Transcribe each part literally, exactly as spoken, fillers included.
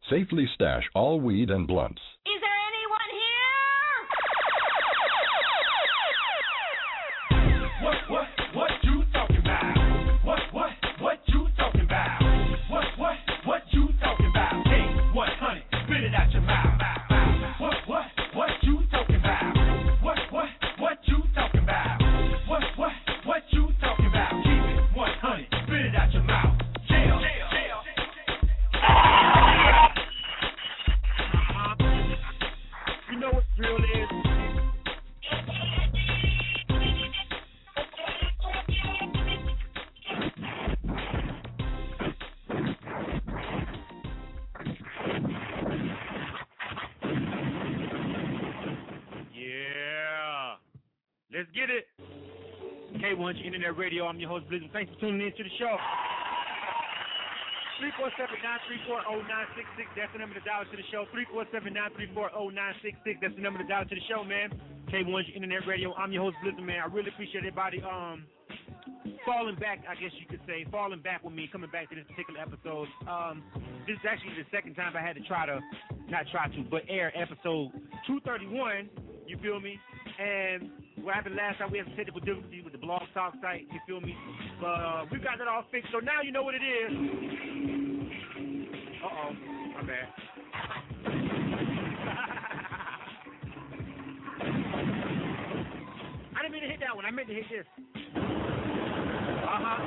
Safely stash all weed and blunts. Is there anyone here? What, what, what you talking about? What, what, what you talking about? What, what, what you talking about? Hey, one hundred, spit it out your mouth. What, what, what you talking about? What, what, what you talking about? What, what, what you talking about? Keep it one hundred, spit it out your mouth. Jail, jail, jail. You know what drill is? Yeah. Let's get it. K one hundred Internet Radio. I'm your host, Blizzard. Thanks for tuning in to the show. three four seven, nine three four, zero nine six six. That's the number to dial to the show. three four seven, nine three four, zero nine six six. That's the number to dial to the show, man. K one hundred Internet Radio. I'm your host, Blizzard, man. I really appreciate everybody um falling back, I guess you could say, falling back with me, coming back to this particular episode. Um, this is actually the second time I had to try to, not try to, but air episode two thirty-one. You feel me? And what happened last time, we had some technical difficulties with the Blog Talk site, you feel me? But uh, we've got that all fixed, so now you know what it is. Uh-oh, my bad. I didn't mean to hit that one. I meant to hit this. Uh-huh.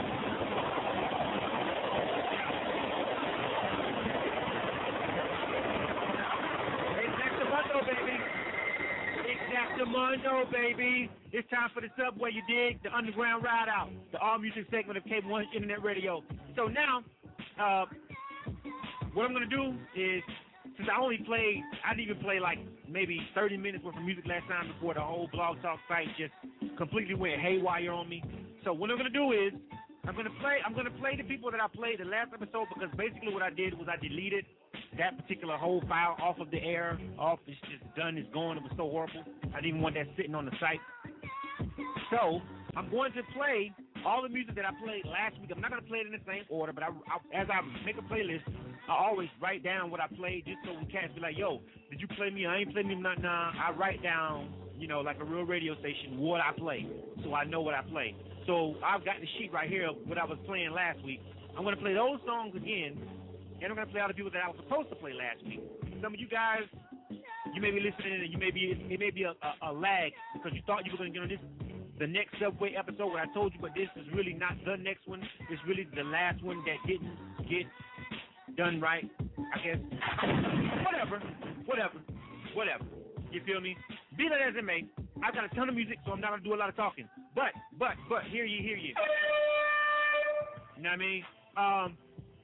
Exactamundo, baby. Exactamundo, baby. It's time for the subway, you dig? The underground ride out. The all-music segment of K one hundred Internet Radio. So now, uh, what I'm going to do is, since I only played, I didn't even play like maybe thirty minutes worth of music last time before the whole Blog Talk site just completely went haywire on me. So what I'm going to do is, I'm going to play, I'm going to play the people that I played the last episode, because basically what I did was I deleted that particular whole file off of the air, off, it's just done, it's gone, it was so horrible. I didn't even want that sitting on the site. So I'm going to play all the music that I played last week. I'm not going to play it in the same order, but I, I, as I make a playlist, I always write down what I played, just so we can't be like, yo, did you play me? I ain't play me, nah, nah. I write down, you know, like a real radio station, what I play, so I know what I play. So I've got the sheet right here of what I was playing last week. I'm going to play those songs again, and I'm going to play all the people that I was supposed to play last week. Some of you guys, you may be listening, and you may be, it may be a, a, a lag, because you thought you were going to get on this, the next Subway episode where I told you, but this is really not the next one. It's really the last one that didn't get done right, I guess. Whatever, whatever, whatever. You feel me? Be that as it may, I've got a ton of music, so I'm not going to do a lot of talking. But, but, but, hear ye, hear ye. You know what I mean? Um,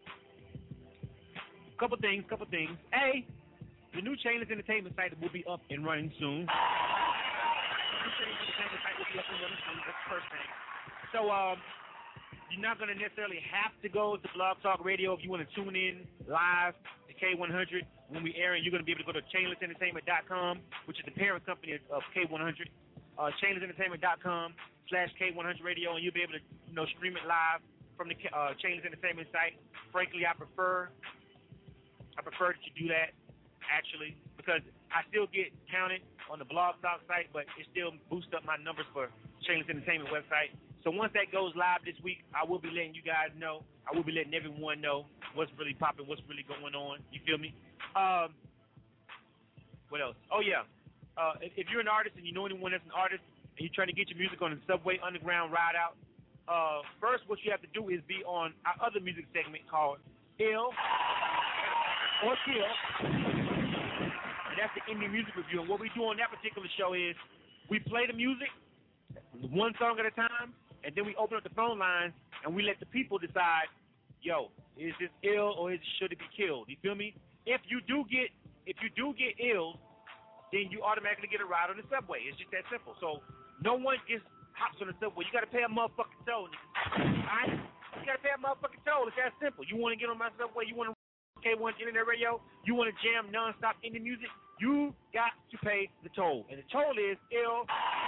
couple things, couple things. A, the new Chainless Entertainment site will be up and running soon. The new Chainless Entertainment site will be up and running soon. That's the first thing. So, um, you're not going to necessarily have to go to Blog Talk Radio if you want to tune in live to K one hundred when we air, and you're going to be able to go to chainless entertainment dot com, which is the parent company of K one hundred, uh, chainless entertainment dot com slash K one hundred Radio, and you'll be able to, you know, stream it live from the uh, Chainless Entertainment site. Frankly, I prefer, I prefer that you do that, actually, because I still get counted on the Blog Talk site, but it still boosts up my numbers for Chainless Entertainment website. So once that goes live this week, I will be letting you guys know. I will be letting everyone know what's really popping, what's really going on. You feel me? Um, what else? Oh, yeah. Uh, if, if you're an artist and you know anyone that's an artist and you're trying to get your music on the Subway Underground Ride Out, uh, first what you have to do is be on our other music segment called Ill or Kill. And that's the indie music review. And what we do on that particular show is we play the music one song at a time, and then we open up the phone lines and we let the people decide, yo, is this ill or is, should it be killed? You feel me? If you do get if you do get ill, then you automatically get a ride on the subway. It's just that simple. So no one just hops on the subway. You got to pay a motherfucking toll. Alright? You got to pay a motherfucking toll. It's that simple. You want to get on my subway, you want to K one Internet Radio, you want to jam nonstop indie music, you got to pay the toll. And the toll is ill.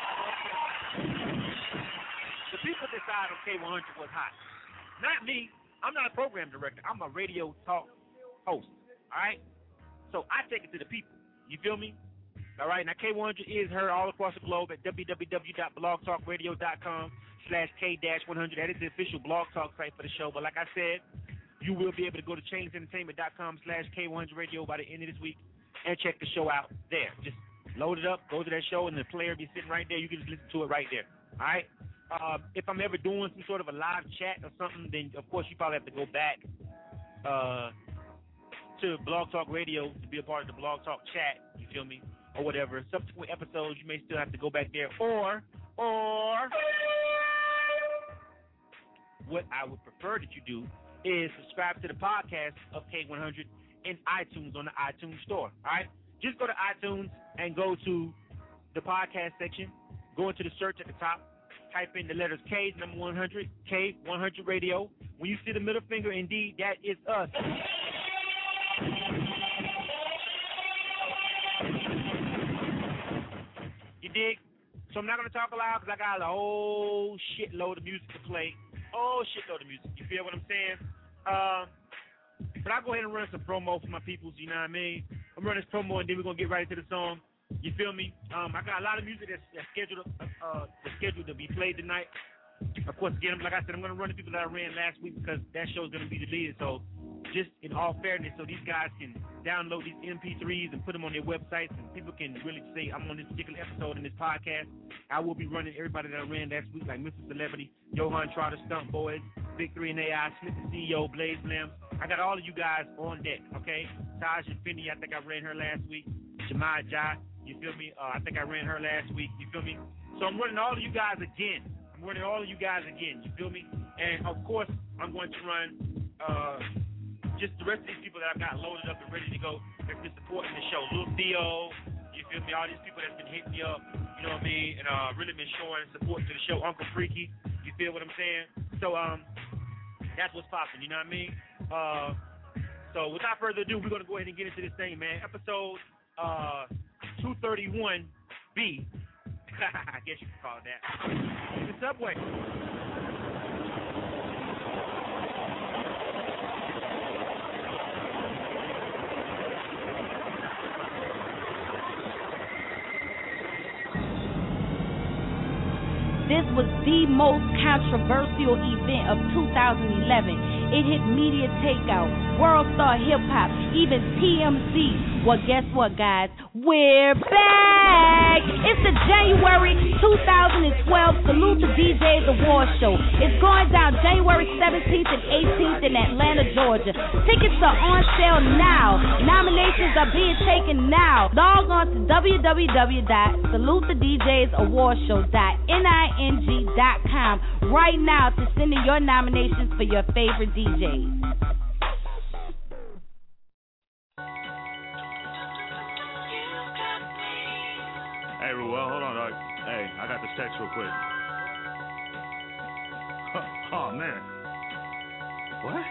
The people decide on K one hundred what's hot. Not me. I'm not a program director. I'm a radio talk host. All right? So I take it to the people. You feel me? All right? Now, K one hundred is heard all across the globe at w w w dot blog talk radio dot com slash K one hundred. That is the official blog talk site for the show. But like I said, you will be able to go to chainless entertainment dot com slash K one hundred radio by the end of this week and check the show out there. Just load it up, go to that show, and the player be sitting right there. You can just listen to it right there. All right? Uh, if I'm ever doing some sort of a live chat or something, then, of course, you probably have to go back uh, to Blog Talk Radio to be a part of the Blog Talk chat, you feel me, or whatever. Subsequent episodes, you may still have to go back there. Or, or, what I would prefer that you do is subscribe to the podcast of K one hundred in iTunes on the iTunes store, all right? Just go to iTunes and go to the podcast section. Go into the search at the top. Type in the letters K, number one hundred, K one hundred Radio. When you see the middle finger, indeed, that is us. You dig? So I'm not going to talk aloud because I got a whole shitload of music to play. Oh, shitload of music. You feel what I'm saying? Um, but I'll go ahead and run some promo for my peoples, you know what I mean? I'm running this promo, and then we're going to get right into the song. You feel me? Um, I got a lot of music that's, that's scheduled uh, that's scheduled to be played tonight. Of course, again, like I said, I'm going to run the people that I ran last week because that show is going to be deleted. So just in all fairness, so these guys can download these M P threes and put them on their websites, and people can really say, I'm on this particular episode in this podcast. I will be running everybody that I ran last week, like Mister Celebrity, Johan Trotter, Stunt Boys, Big Three and A I, Smith the C E O, Blaze Slam. I got all of you guys on deck, okay? Taj and Finney, I think I ran her last week. Jemai Jai, you feel me? Uh, I think I ran her last week, you feel me? So I'm running all of you guys again. I'm running all of you guys again, you feel me? And, of course, I'm going to run uh, just the rest of these people that I've got loaded up and ready to go that's been supporting the show. Lil Theo, you feel me? All these people that's been hitting me up, you know what I mean? And uh, really been showing support to the show. Uncle Freaky, you feel what I'm saying? So, um, that's what's popping, you know what I mean? Uh, so, without further ado, we're going to go ahead and get into this thing, man. Episode uh, two thirty-one B. I guess you can call it that. The Subway. This was the most controversial event of two thousand eleven. It hit media takeout, world star hip hop, even T M C. Well, guess what, guys? We're back! It's the January two thousand twelve Salute to D Js Award Show. It's going down January seventeenth and eighteenth in Atlanta, Georgia. Tickets are on sale now. Nominations are being taken now. Log on to w w w dot salute the d js award show dot ning dot com right now to send in your nominations for your favorite D Js. Hey, Ruel, hold on, dog. Hey, I got this text real quick. Oh, man. What?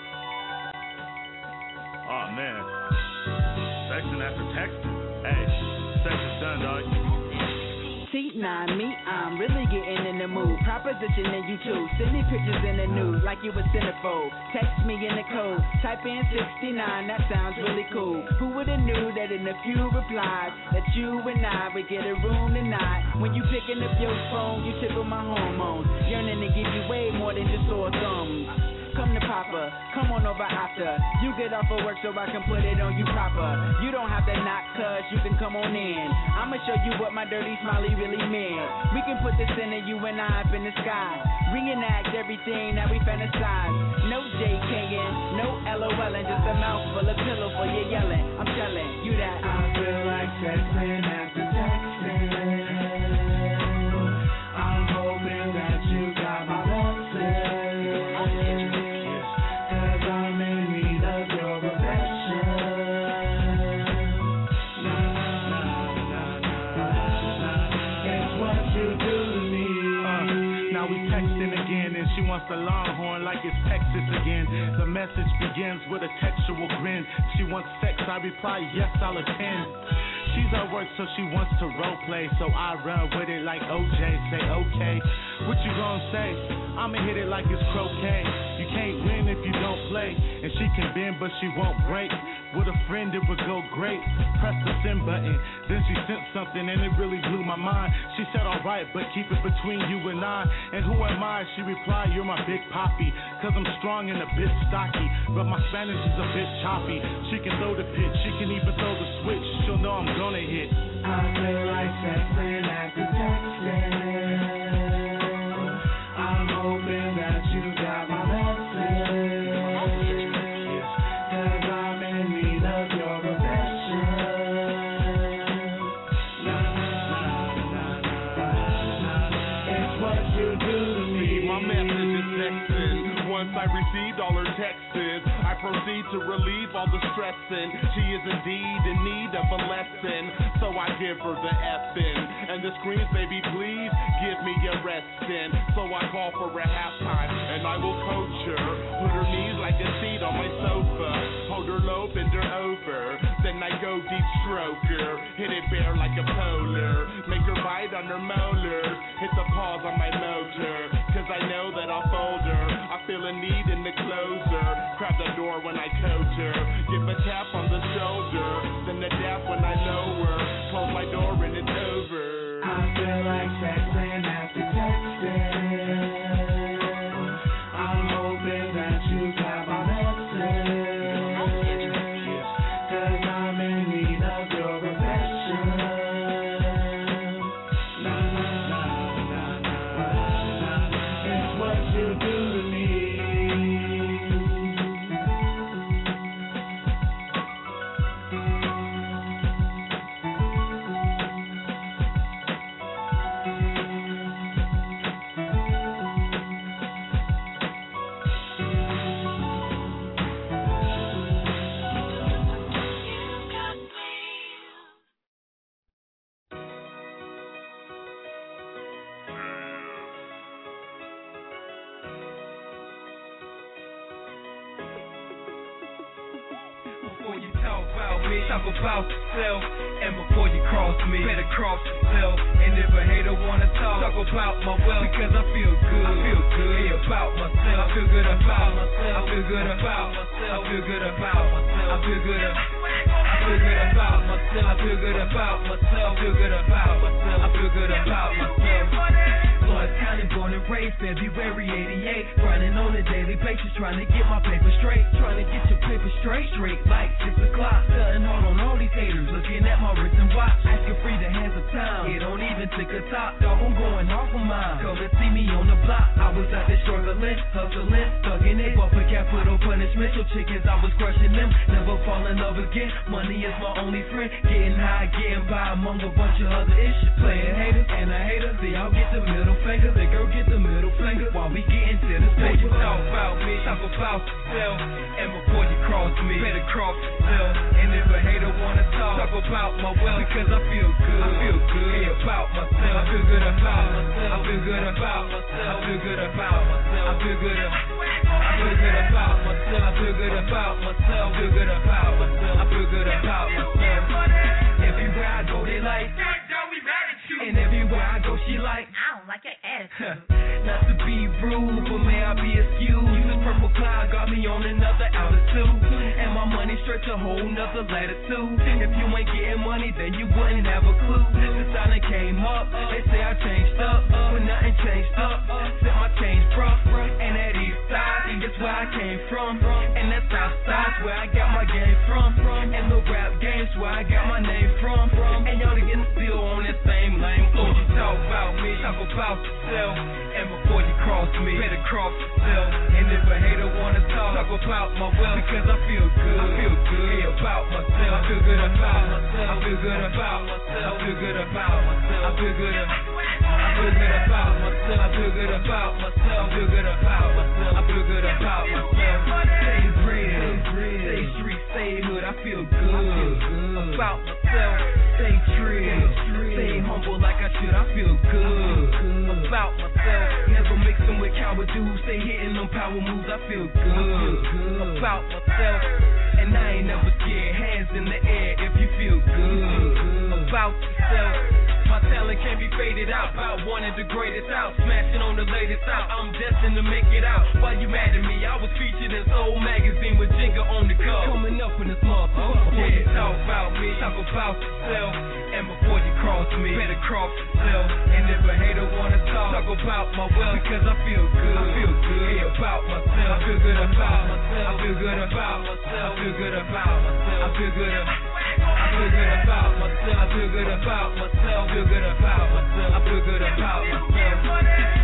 Oh, man. Texting after texting. Hey, sex is done, dog. T nine, me, I'm really getting in the mood. Propositioning you too. Send me pictures in the news like you a centerfold. Text me in the code. Type in sixty-nine, that sounds really cool. Who would've knew that in a few replies that you and I would get a room tonight? When you picking up your phone, you tickle my hormones. Yearning to give you way more than just sore thumbs. Come to Papa, come on over after you get off of work so I can put it on you proper. You don't have to knock, cuz you can come on in. I'ma show you what my dirty smiley really meant. We can put this in and you and I up in the sky. Reenact everything that we fantasize. No JKing, no LOLing, just a mouthful of pillow for your yelling. I'm telling you that I feel like texting after texting. I'm hoping that you got my message. She wants the longhorn like it's Texas again. The message begins with a textual grin. She wants sex, I reply, yes, I'll attend. She's at work, so she wants to role play. So I run with it like O J, say okay. What you gonna say? I'ma hit it like it's croquet. You can't win if you don't play. And she can bend, but she won't break. With a friend, it would go great. Press the send button. Then she sent something, and it really blew my mind. She said, alright, but keep it between you and I. And who am I? She replied, you're my big poppy. Cause I'm strong and a bit stocky. But my Spanish is a bit choppy. She can throw the pitch, she can even throw the switch. She'll know I'm gonna hit. I feel like texting after texting. I'm hoping that you got my message. Cause I'm in need of your affection. Nah, nah, nah, nah, nah. It's what you do to me. My message is texting. Once I received all her texts, I proceed to relieve all the stressing. She is indeed in need of a lesson, so I give her the effing. And the screams, baby, please give me a resting. So I call for a halftime, and I will coach her. Put her knees like a seat on my sofa. Hold her low, bend her over. Then I go deep stroke her. Hit it bare like a polar. Make her bite on her molars. Hit the pause on my motor. Cause I know that I'll fold her. I feel a need in the closer. Grab the door when I coach her. Give a tap on the shoulder. Then a dap when I lower. Close my door and it's over. I feel like texting after texting. I'm hoping that you got my message. Cause I'm in need of your affection. Nah, nah, nah, nah, nah, nah. It's what you do to me. Talk about yourself, and before you cross me, better cross yourself. And if a hater wanna talk, talk about my wealth, because I feel good. I feel good hey, about myself. I feel good about myself. I feel good about myself. I feel good about myself. I feel good. I feel good about myself. I feel good about myself. I feel good about myself. I feel good about myself. Lord County, born and raised, February eighty-eight. Grinding on a daily basis, trying to get my paper straight. Trying to get your paper straight, straight like six o'clock. Cutting hard on all these haters, looking at my wrist and watch. Asking free the hands of time, it don't even take a top. Dog, I'm going off of mine. Come and see me on the block. I was out there struggling, hustling, thugging it. But for capital punishment, so chickens, I was crushing them. Never fall in love again. Money is my only friend. Getting high, getting by among a bunch of other issues. Playing haters and a hater, see I'll get the middle finger. The girl get the middle finger while we getting to the stage. You talk about me, talk about yourself. And before you cross me, better cross yourself. And if a hater wanna talk, talk about my wealth, because I feel good. I feel good hey, about myself. I feel good about myself. I feel good about myself. I feel good about myself. I feel good. I feel good about myself. I feel good about myself. I feel good about myself. I feel good about myself. Everywhere I go, they like. And everywhere I go, she like. I don't like your attitude. Not to be rude, but may I be excused? This purple cloud got me on another altitude, and my money stretch a whole nother latitude. If you ain't getting money, then you wouldn't have a clue. The sign that came up, they say I changed up, but nothing changed up. Set my change rough, and that east side, that's where I came from, and that south side's where I got my game from, and the rap game's where I got my name from, and y'all getting still on that same lane. So you talk about me, talk about yourself, and before you cross me, better cross yourself. And if a hater wanna talk, talk about my wealth, because I feel good. I feel good hey, about myself. I feel good about myself. I feel good about myself. I feel good about myself. I feel good. I feel good about myself. I feel good about myself. I feel good about myself. I feel good about myself. Stay real, stay street, stay hood. I feel good about myself. Stay true, stay humble like I should. I feel good about myself. Never mixing with coward dudes. Stay hitting them power moves. I feel good about myself. And I ain't never scared. Hands in the air if you feel good about yourself. My talent can't be faded out. top out, one of the greatest out, smashing on the latest out. I'm destined to make it out. Why you mad at me? I was featured in Soul Magazine with Jenga on the cover. Coming up in this motherfucker. Before you talk about me, talk about yourself. And before you cross me, better cross yourself. And if a hater wanna talk, talk about my wealth, because I feel good. I feel good hey, about myself. I feel good about myself. I feel good about myself. I feel good about myself. I feel good about I feel good about myself. I feel good about myself. I feel good about myself. I feel good about myself.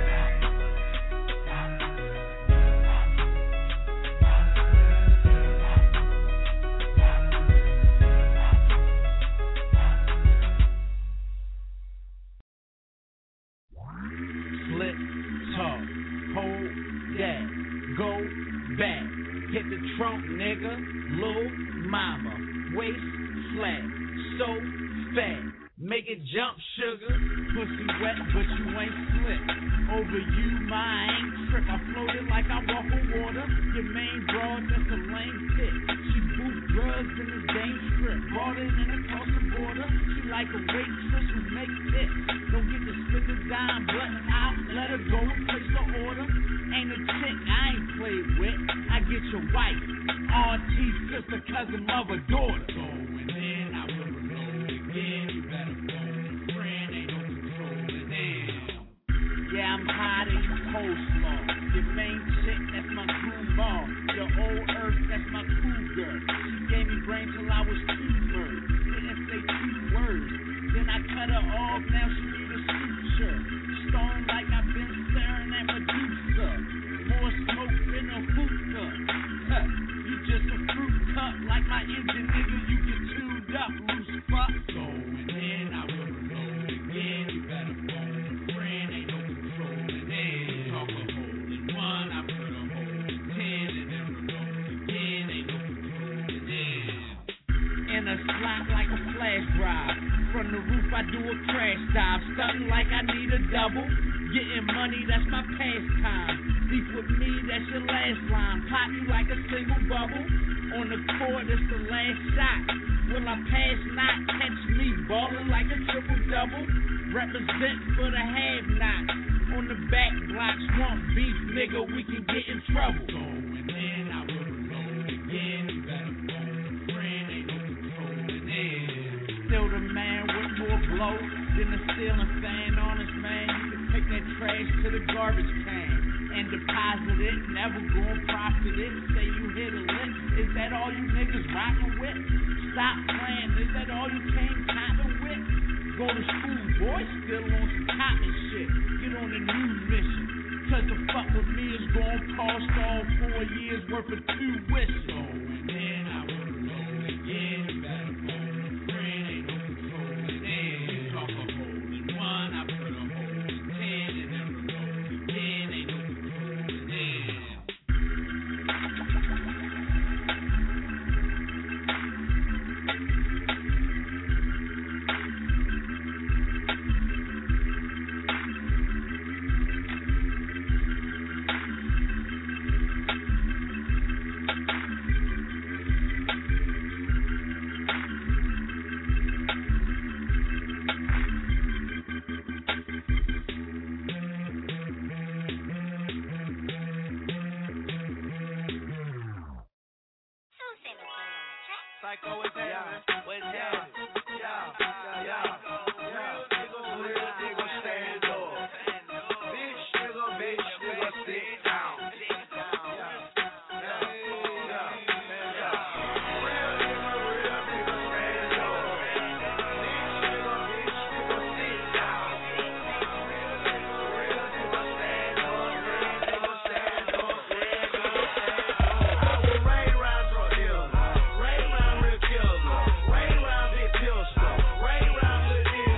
Split talk, hold that, go back, hit the trunk, nigga, little mama, waist flat, so fat, make it jump, sugar, pussy wet, but you ain't slick, over you, my ain't trick, I floated like I walk on water, your main broad, that's a lame pit, she boot drugs in the Dame strip, bought it and across the border, she like a waitress who make tips, don't get to split the dime, button out, let her go and place the order, ain't a chick I ain't played with, I get your wife, auntie, sister, cousin, mother, daughter. Going in, I will reload again, you better phone a friend, ain't no controlling them. Yeah, I'm hot and you coleslaw, your main chick, that's my groom ball, your old earth, that's my cougar, she gave me brain till I was two birds, didn't say two words, then I cut her off, now she need a suture, stone like I've been staring at Medusa, more smoke than a hookah, huh, you just a fruit cup, like my engine, nigga, you get tuned up, loose fuck. Going in, I will reload again, you better phone a friend, ain't no controlling them. Talk a hole in one, I put a hole in ten, and then reload again, ain't no controlling them. In a slot like a flash drive, from the roof I do a crash dive, stunting like I need a double, getting money, that's my pastime. Deep with me, that's your last line. Pop you like a single bubble. On the court, it's the last shot. Will I pass not catch me ballin' like a triple double? Represent for the have-nots. On the back block, swamp beef, nigga, we can get in trouble. Going in, I will reload again. You better phone a friend, ain't no controlling them. Still the man with more blow than the ceiling fan on us, man. You can take that trash to the garbage can and deposit it, never gon' profit it. Say you hit a lick, is that all you niggas rockin' with? Stop playing, is that all you came coppin' with? Go to school, boy, still on some cotton shit. Get on a new mission, cause the fuck with me is gon' cost all four years worth of tuition. Going in, I will reload again, you better phone a friend, ain't no controlling them. Talk a hole in one, I put a hole in ten, and then reload again, ain't no controlling them. Psycho, what's happening? What's happening? Yeah, yeah, yeah. Real nigga, real nigga, stand up. Bitch nigga, bitch nigga, sit down. Yeah, yeah, yeah. Real nigga, real nigga, stand up. Bitch nigga, bitch nigga, sit down. Real nigga, real nigga, stand up. Real nigga, stand up. Real nigga, stand up. I will rain around your hills. Rain around real killers. Rain around big pistol. Rain around good niggas.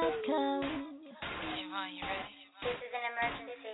outcome. Javon, you ready? This is an emergency.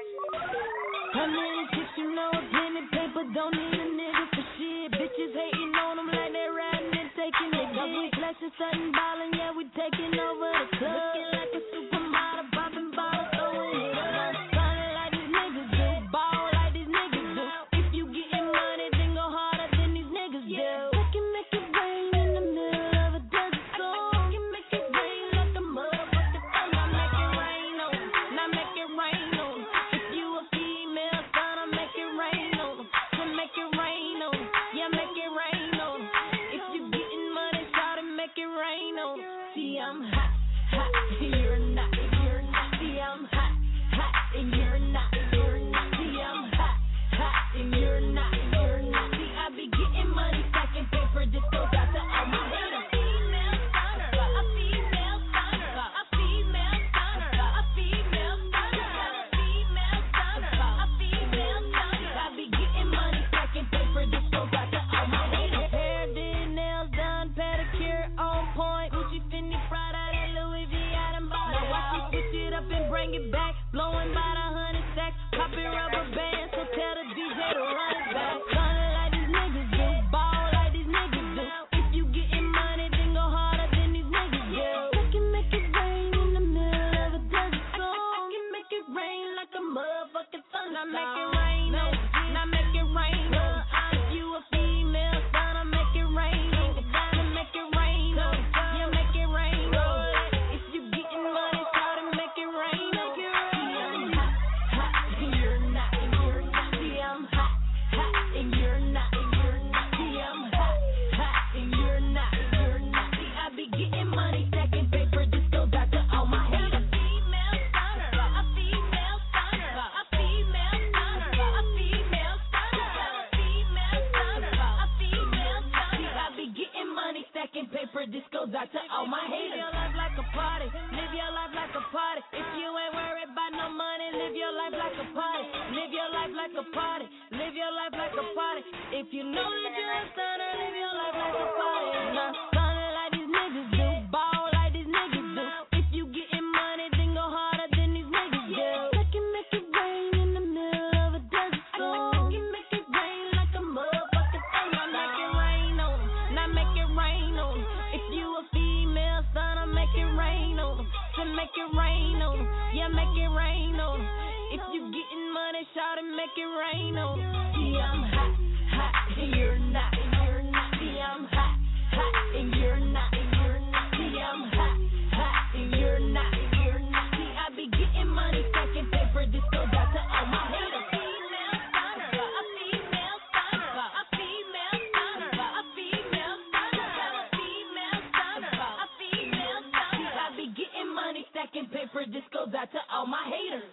How many chicks you know, pen and paper, don't need a nigga for shit. Bitches hating on them like they riding and taking it. We flexing, sudden ballin', yeah, we taking over the club. Looking like a supermodel, popping bottles, throwing it up. Ballin' like these niggas do, ball like these niggas do. If you getting money, then go harder than these niggas do. We can make it rain in the middle of a desert storm. We can make it rain like a motherfucker. Now make it rain on them, now make it rain on them. If you a female, son, I make it rain on them. To make it rain on them, yeah, make it rain on them. If you getting money, try to make it rain on them. See, I'm hot, hot, and you're not, you're not. See, I'm hot, hot, and you're not, you're not. See, I'm hot, hot, and you're not, you're not. See, I be getting money, stacking paper, this goes out to all my haters. Female stunner, a female stunner, a female stunner, a female stunner, a female stunner, a female stunner. I be getting money, stacking paper, this goes out to all my haters. Hair did, nails done, pedicure on point. Gucci, Fendi, Prada, that Louis V, I done bought it all. Switch it up and bring it back, blowing by the hundred stacks, popping rubber bands, so tell the D J to run it back. Ballin' like these niggas do, ball like these niggas do. If you getting money, then go harder than these niggas do. I can make it rain in the middle of a desert storm. I can make it rain like a motherfucking thunderstorm. Now make it rain on, now make it rain on. If you a female, son, I make it rain on. Now make it rain on, yeah, make it rain on. If you getting money, try to make it rain on. See, I'm hot, hot, and you're not, and you're not. See, I'm hot, hot, and you're not, and you're not. See, I'm hot, hot, and you're not, and you're not. See, I be getting money, stacking paper, this goes out to all my haters. Female stunner, a female stunner, a female stunner, a female stunner, a female stunner, a female stunner. See, I be getting money, stacking paper, this goes out to all my haters. Live your life like a party, live your life like a party. If you ain't worried about no money, live your life like a party. Live your life like a party, live your life like a party. If you know that you're a stunner, live your life like a party. Nah, ballin' like these niggas do, ball like these niggas do. If you getting money, then go harder than these niggas do. I can make it rain in the middle of a desert storm. I can make it rain like a motherfucker. Now make it rain on them, now make it rain on them. If you a female, son, I make it rain on them. To make it rain on them, yeah, make it rain on them. If you getting money, shout and make it rain on them. See, I'm hot, hot, and you're not, and you're not. See, I'm hot, hot, and you're not, and you're not. See, I'm hot, hot, and you're not, and you're not. See, I be getting money, stacking paper, this goes out to all my haters. Female stunner, a female stunner, a female stunner, a female stunner, a female stunner, a female stunner. See, I be getting money, stacking paper, this goes out to all my haters.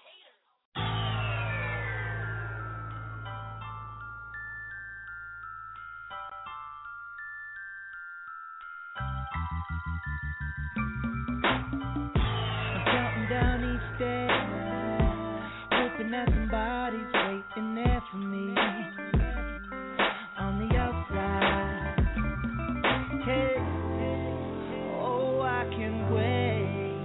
I'm counting down each day, hoping that somebody's waiting there for me on the outside. Hey, oh, I can wait.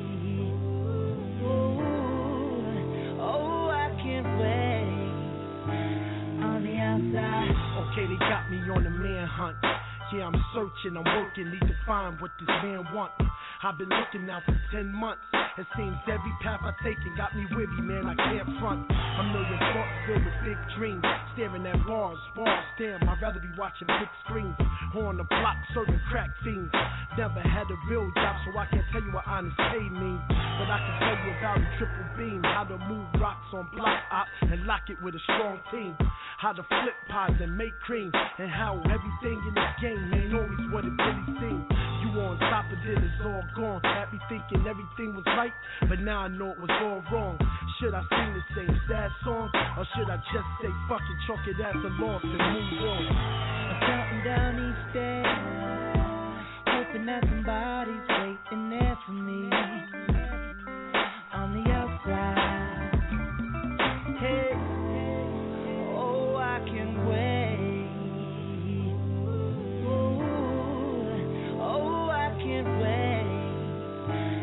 Oh, oh, I can't wait on the outside. Okay, they got me on the manhunt. Yeah, I'm searching, I'm working, need to find what this man want. I've been looking now for ten months. It seems every path I take it got me wavy, man, I can't front. A million thoughts filled with big dreams, staring at bars, bars, damn, I'd rather be watching big screens. On the block, serving crack fiends. Never had a real job, so I can't tell you what honest pay means. But I can tell you about a triple beam, how to move rocks on block op and lock it with a strong team. How to flip pies and make cream, and how everything in this game ain't always what it really seems. You on top of it, it's all gone. Had me thinking everything was right, but now I know it was all wrong. Should I sing the same sad song, or should I just say fuck it, chalk it as a loss and move on? I'm counting down each day, hoping that somebody's waiting there for me on the outside. Hey, oh, I can wait. Oh, oh, I can't wait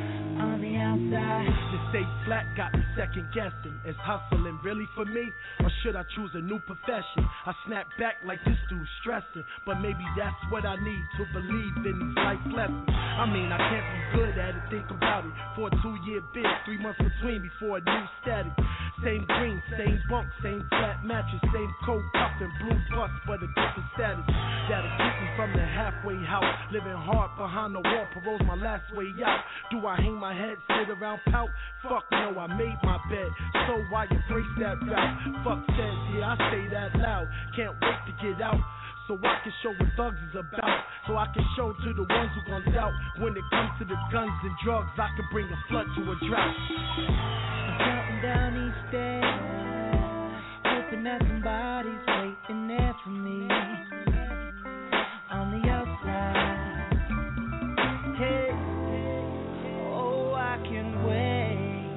laid flat got me second guessing. Is hustling really for me, or should I choose a new profession? I snap back like this dude's stressing, but maybe that's what I need to believe in these life lessons. I mean, I can't be good at it, think about it. For a two-year bid, three months between before a new static. Same green, same bunk, same flat mattress, same coat, cup and blue bus, but a different status. That'll keep me from the halfway house, living hard behind the wall, parole's my last way out. Do I hang my head, sit around, pout? Fuck no, I made my bed, so why embrace that route? Fuck says, yeah, I say that loud, can't wait to get out, so I can show what thugs is about, so I can show to the ones who gon' doubt. When it comes to the guns and drugs, I can bring a flood to a drought. I'm counting down each day, hoping that somebody's waiting there for me on the outside. Hey, oh, I can wait.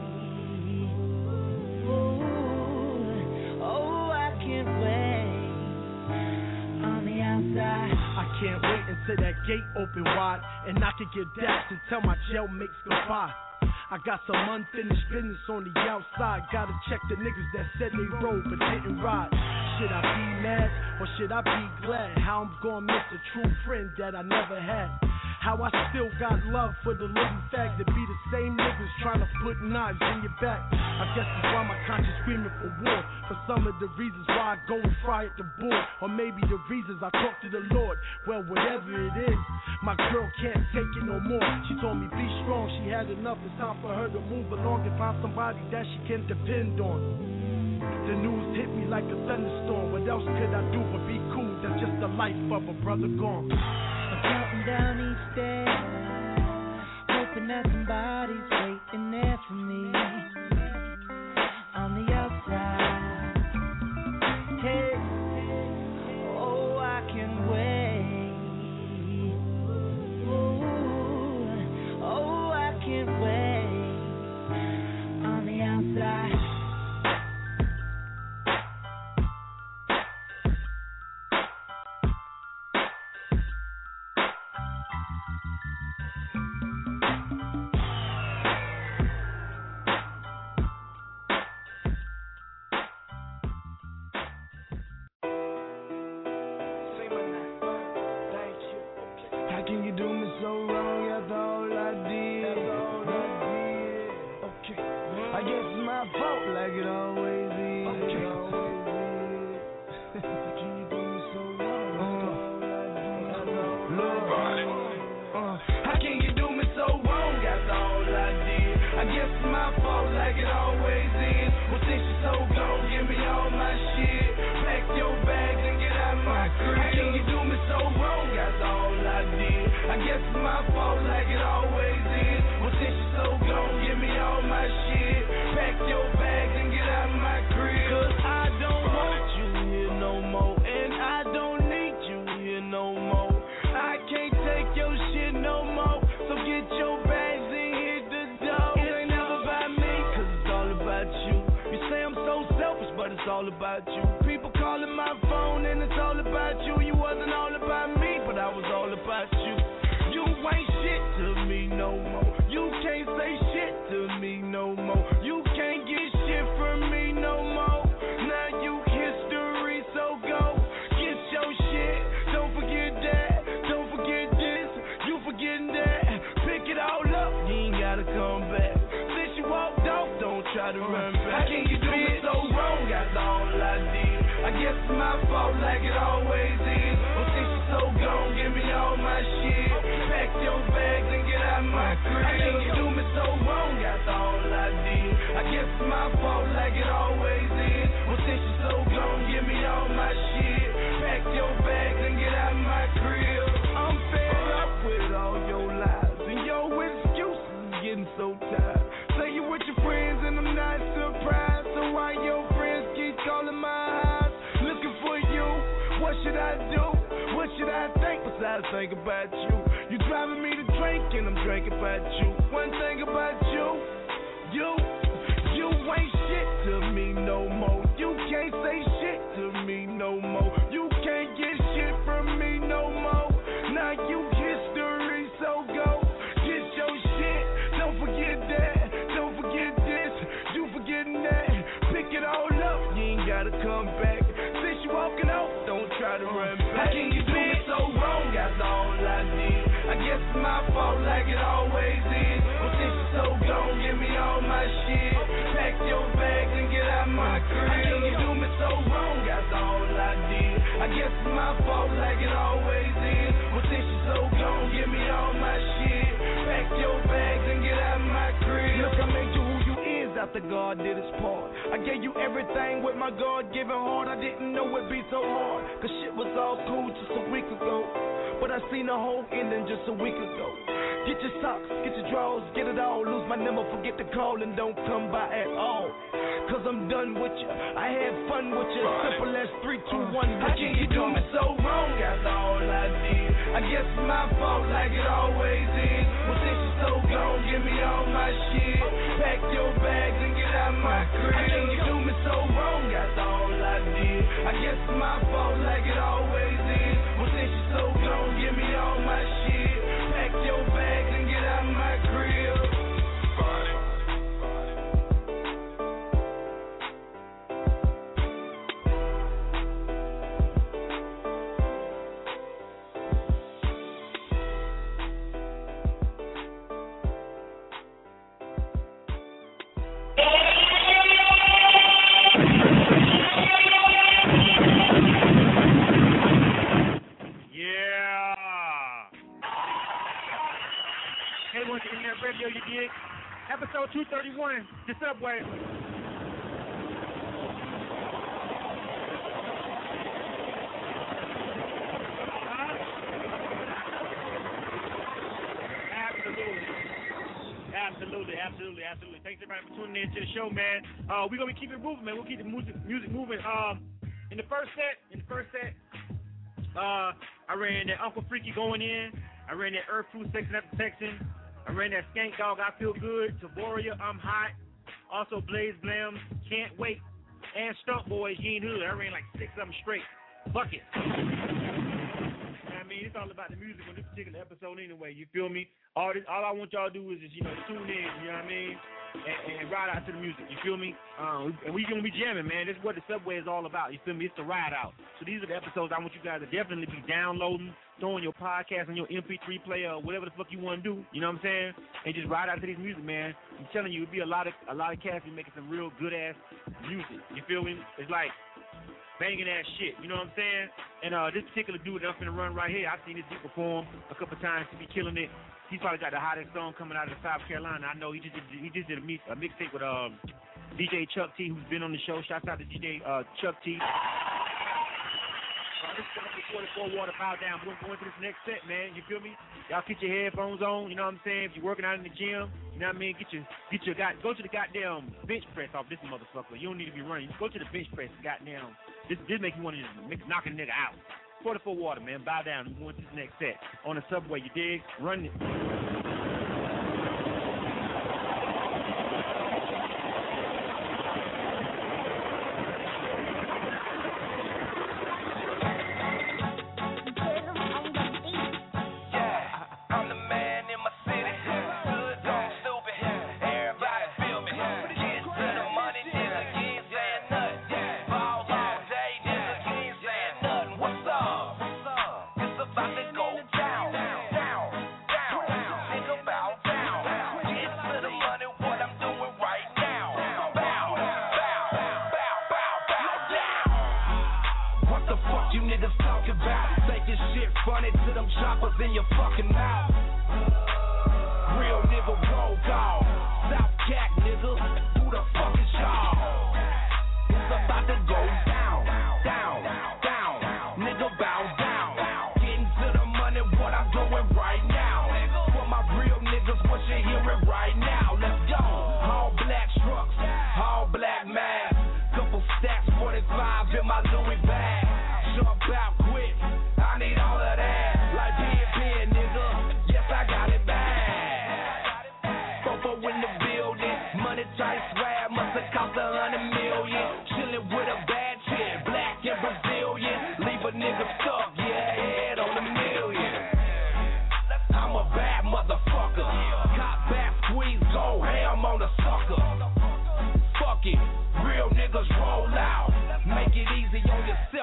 Ooh, oh, I can wait on the outside. I can't wait until that gate open wide, and I can get dashed until my jail makes goodbye. I got some unfinished business on the outside. Gotta check the niggas that said they rode but didn't ride. Should I be mad or should I be glad? How I'm gonna miss a true friend that I never had. How I still got love for the living fact to be the same niggas trying to put knives in your back. I guess that's why my conscience screaming for war. For some of the reasons why I go and fry at the board, or maybe the reasons I talk to the Lord. Well, whatever it is, my girl can't take it no more. She told me be strong, she had enough. It's time for her to move along and find somebody that she can depend on. The news hit me like a thunderstorm. What else could I do but be cool? That's just the life of a brother gone. I'm counting down each day, hoping that somebody's waiting there for me on the outside. Hey, oh, I can wait. Ooh, oh, I can wait on the outside. Think about you. You driving me to drink and I'm drinking about you. One thing about you, you, you ain't shit to me no more. You can't say shit to me no more. You can't get shit from me no more. Now you history, so go get your shit. Don't forget that, don't forget this. to come back. Since you walking out, don't try to run back. How can you do me so wrong? That's all I did. I guess it's my fault like it always is. Well, since you're so gone, give me all my shit. Pack your bags and get out my crib. How can you do me so wrong? That's all I did. I guess it's my fault like it always is. Well, since you're so gone, give me all my shit. Pack your bags and get out my crib. Look, I made you who you is after God did his part. I gave you everything with my God-given heart. I didn't know it'd be so hard, cause shit was all cool just a week ago. But I seen the whole ending just a week ago. Get your socks, get your drawers, get it all. Lose my number, forget to call and don't come by at all. Cause I'm done with you, I had fun with you. Simple as three, two, one. How can you do me so wrong? That's all I did. I guess it's my fault like it always is. Well, since you're so gone, give me all my shit. Pack your bags and get out my crib. How can you do me so wrong? That's all I did. I guess it's my fault like it always is. Well, since you're so gone, give me all my shit. Pack your bags and get out my crib. Radio, you dig? Episode two thirty-one, the Subway. Huh? Absolutely. Absolutely, absolutely, absolutely. Thanks everybody for tuning in to the show, man. Uh, we're gonna keep it moving, man. We'll keep the music music moving. Um, in the first set, in the first set, uh, I ran that Uncle Freaky going in. I ran that Earth Food Section After Section. I ran that Skank Dog, I Feel Good, Tavoria, I'm Hot, also Blaze Blam, Can't Wait, and Stunt Boys, Gene Hood. I ran like six of them straight. Bucket. I mean, it's all about the music on this particular episode anyway, you feel me? All this, all I want y'all to do is just, you know, tune in, you know what I mean? And, and ride out to the music, you feel me? Um, and we gonna be jamming, man. This is what the Subway is all about, you feel me? It's the ride out. So these are the episodes I want you guys to definitely be downloading, throwing your podcast on your M P three player or whatever the fuck you want to do, you know what I'm saying? And just ride out to this music, man. I'm telling you, it'd be a lot of a lot of cats be making some real good ass music, you feel me? It's like banging ass shit, you know what I'm saying? And uh, this particular dude that I'm finna run right here, I've seen this dude perform a couple times. He be killing it. He's probably got the hottest song coming out of South Carolina. I know he just did, he just did a, mix, a mixtape with um, D J Chuck T, who's been on the show. Shouts out to D J uh, Chuck T. Uh, this is forty-four Water Bow Down. We're going to this next set, man. You feel me? Y'all get your headphones on. You know what I'm saying? If you're working out in the gym, you know what I mean? Get your, get your, got, go to the goddamn bench press off this motherfucker. You don't need to be running. Go to the bench press, goddamn. This, this make you want to just make, knock a nigga out. forty-four Water, man. Bow down. We're going to this next set on the Subway. You dig? Run it. Funny to them choppers in your fucking mouth. Real nigga roll call. South Cat nigga, who the fuck is y'all? It's about to go down, down, down. Nigga bow down. Getting to the money, what I'm doing right now. For my real niggas, what you hearing right now. Let's go. All black trucks, all black mask. Couple stacks, forty-five in my Louis bag. Jump out quick. I need all of that, like P and P, nigga. Yes, I got it back. Fofo in the building, money tight swag, must have cost a hundred million. Chillin' with a bad chick, black and Brazilian. Leave a nigga stuck, yeah, head on a million. I'm a bad motherfucker. Cop back, squeeze, go ham on a sucker. Fuck it, real niggas roll out. Make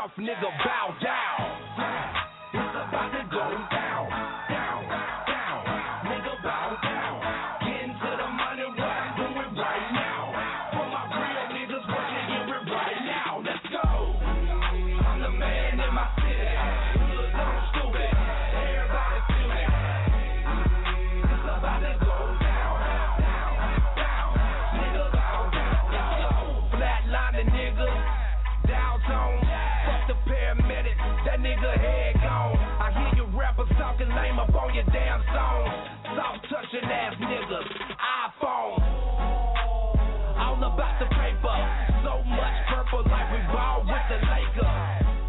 South, nigga, bow down. It's about to go down, down, down. Nigga, bow down. Getting to the money, what I'm doing right now. For my real niggas, what you hearing right now. Let's go. I'm the man in my city. Good, I'm stupid. Everybody feel it. It's about to go down, down, down. Nigga, bow down. Let's go. Flatline the nigga. Downtown. Fuck the paramedics. That nigga head gone. I hear you rappers talking lame up on your damn song. Soft touching ass niggas. iPhone. All about the paper. So much purple like we ball with the Lakers.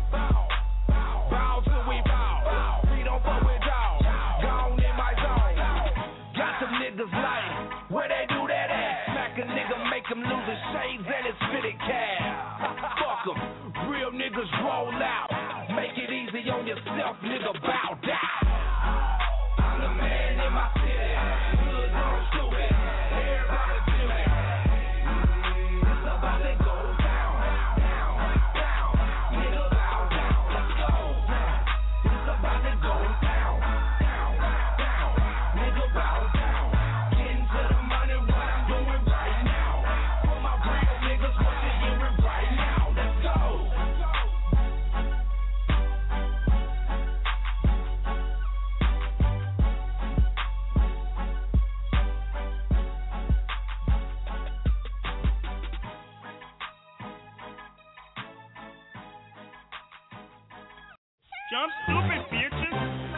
Bow till we bow. We don't fuck with y'all. Gone in my zone. Got some niggas like where they do that at. Smack a nigga, make him lose his shades and his fitted cash. Fuck em. Real niggas roll out. Make it easy on yourself, nigga, bow down. I'm the man in my city. Good, I'm stupid. Everybody feel it. It's about to go down, down, down. Nigga, bow down. Let's go. It's about to go down, down, down. Nigga, bow down. Getting to the money, what I'm doing right now. For my real niggas, what you hearing right now. Let's go. Jump stupid, bitches.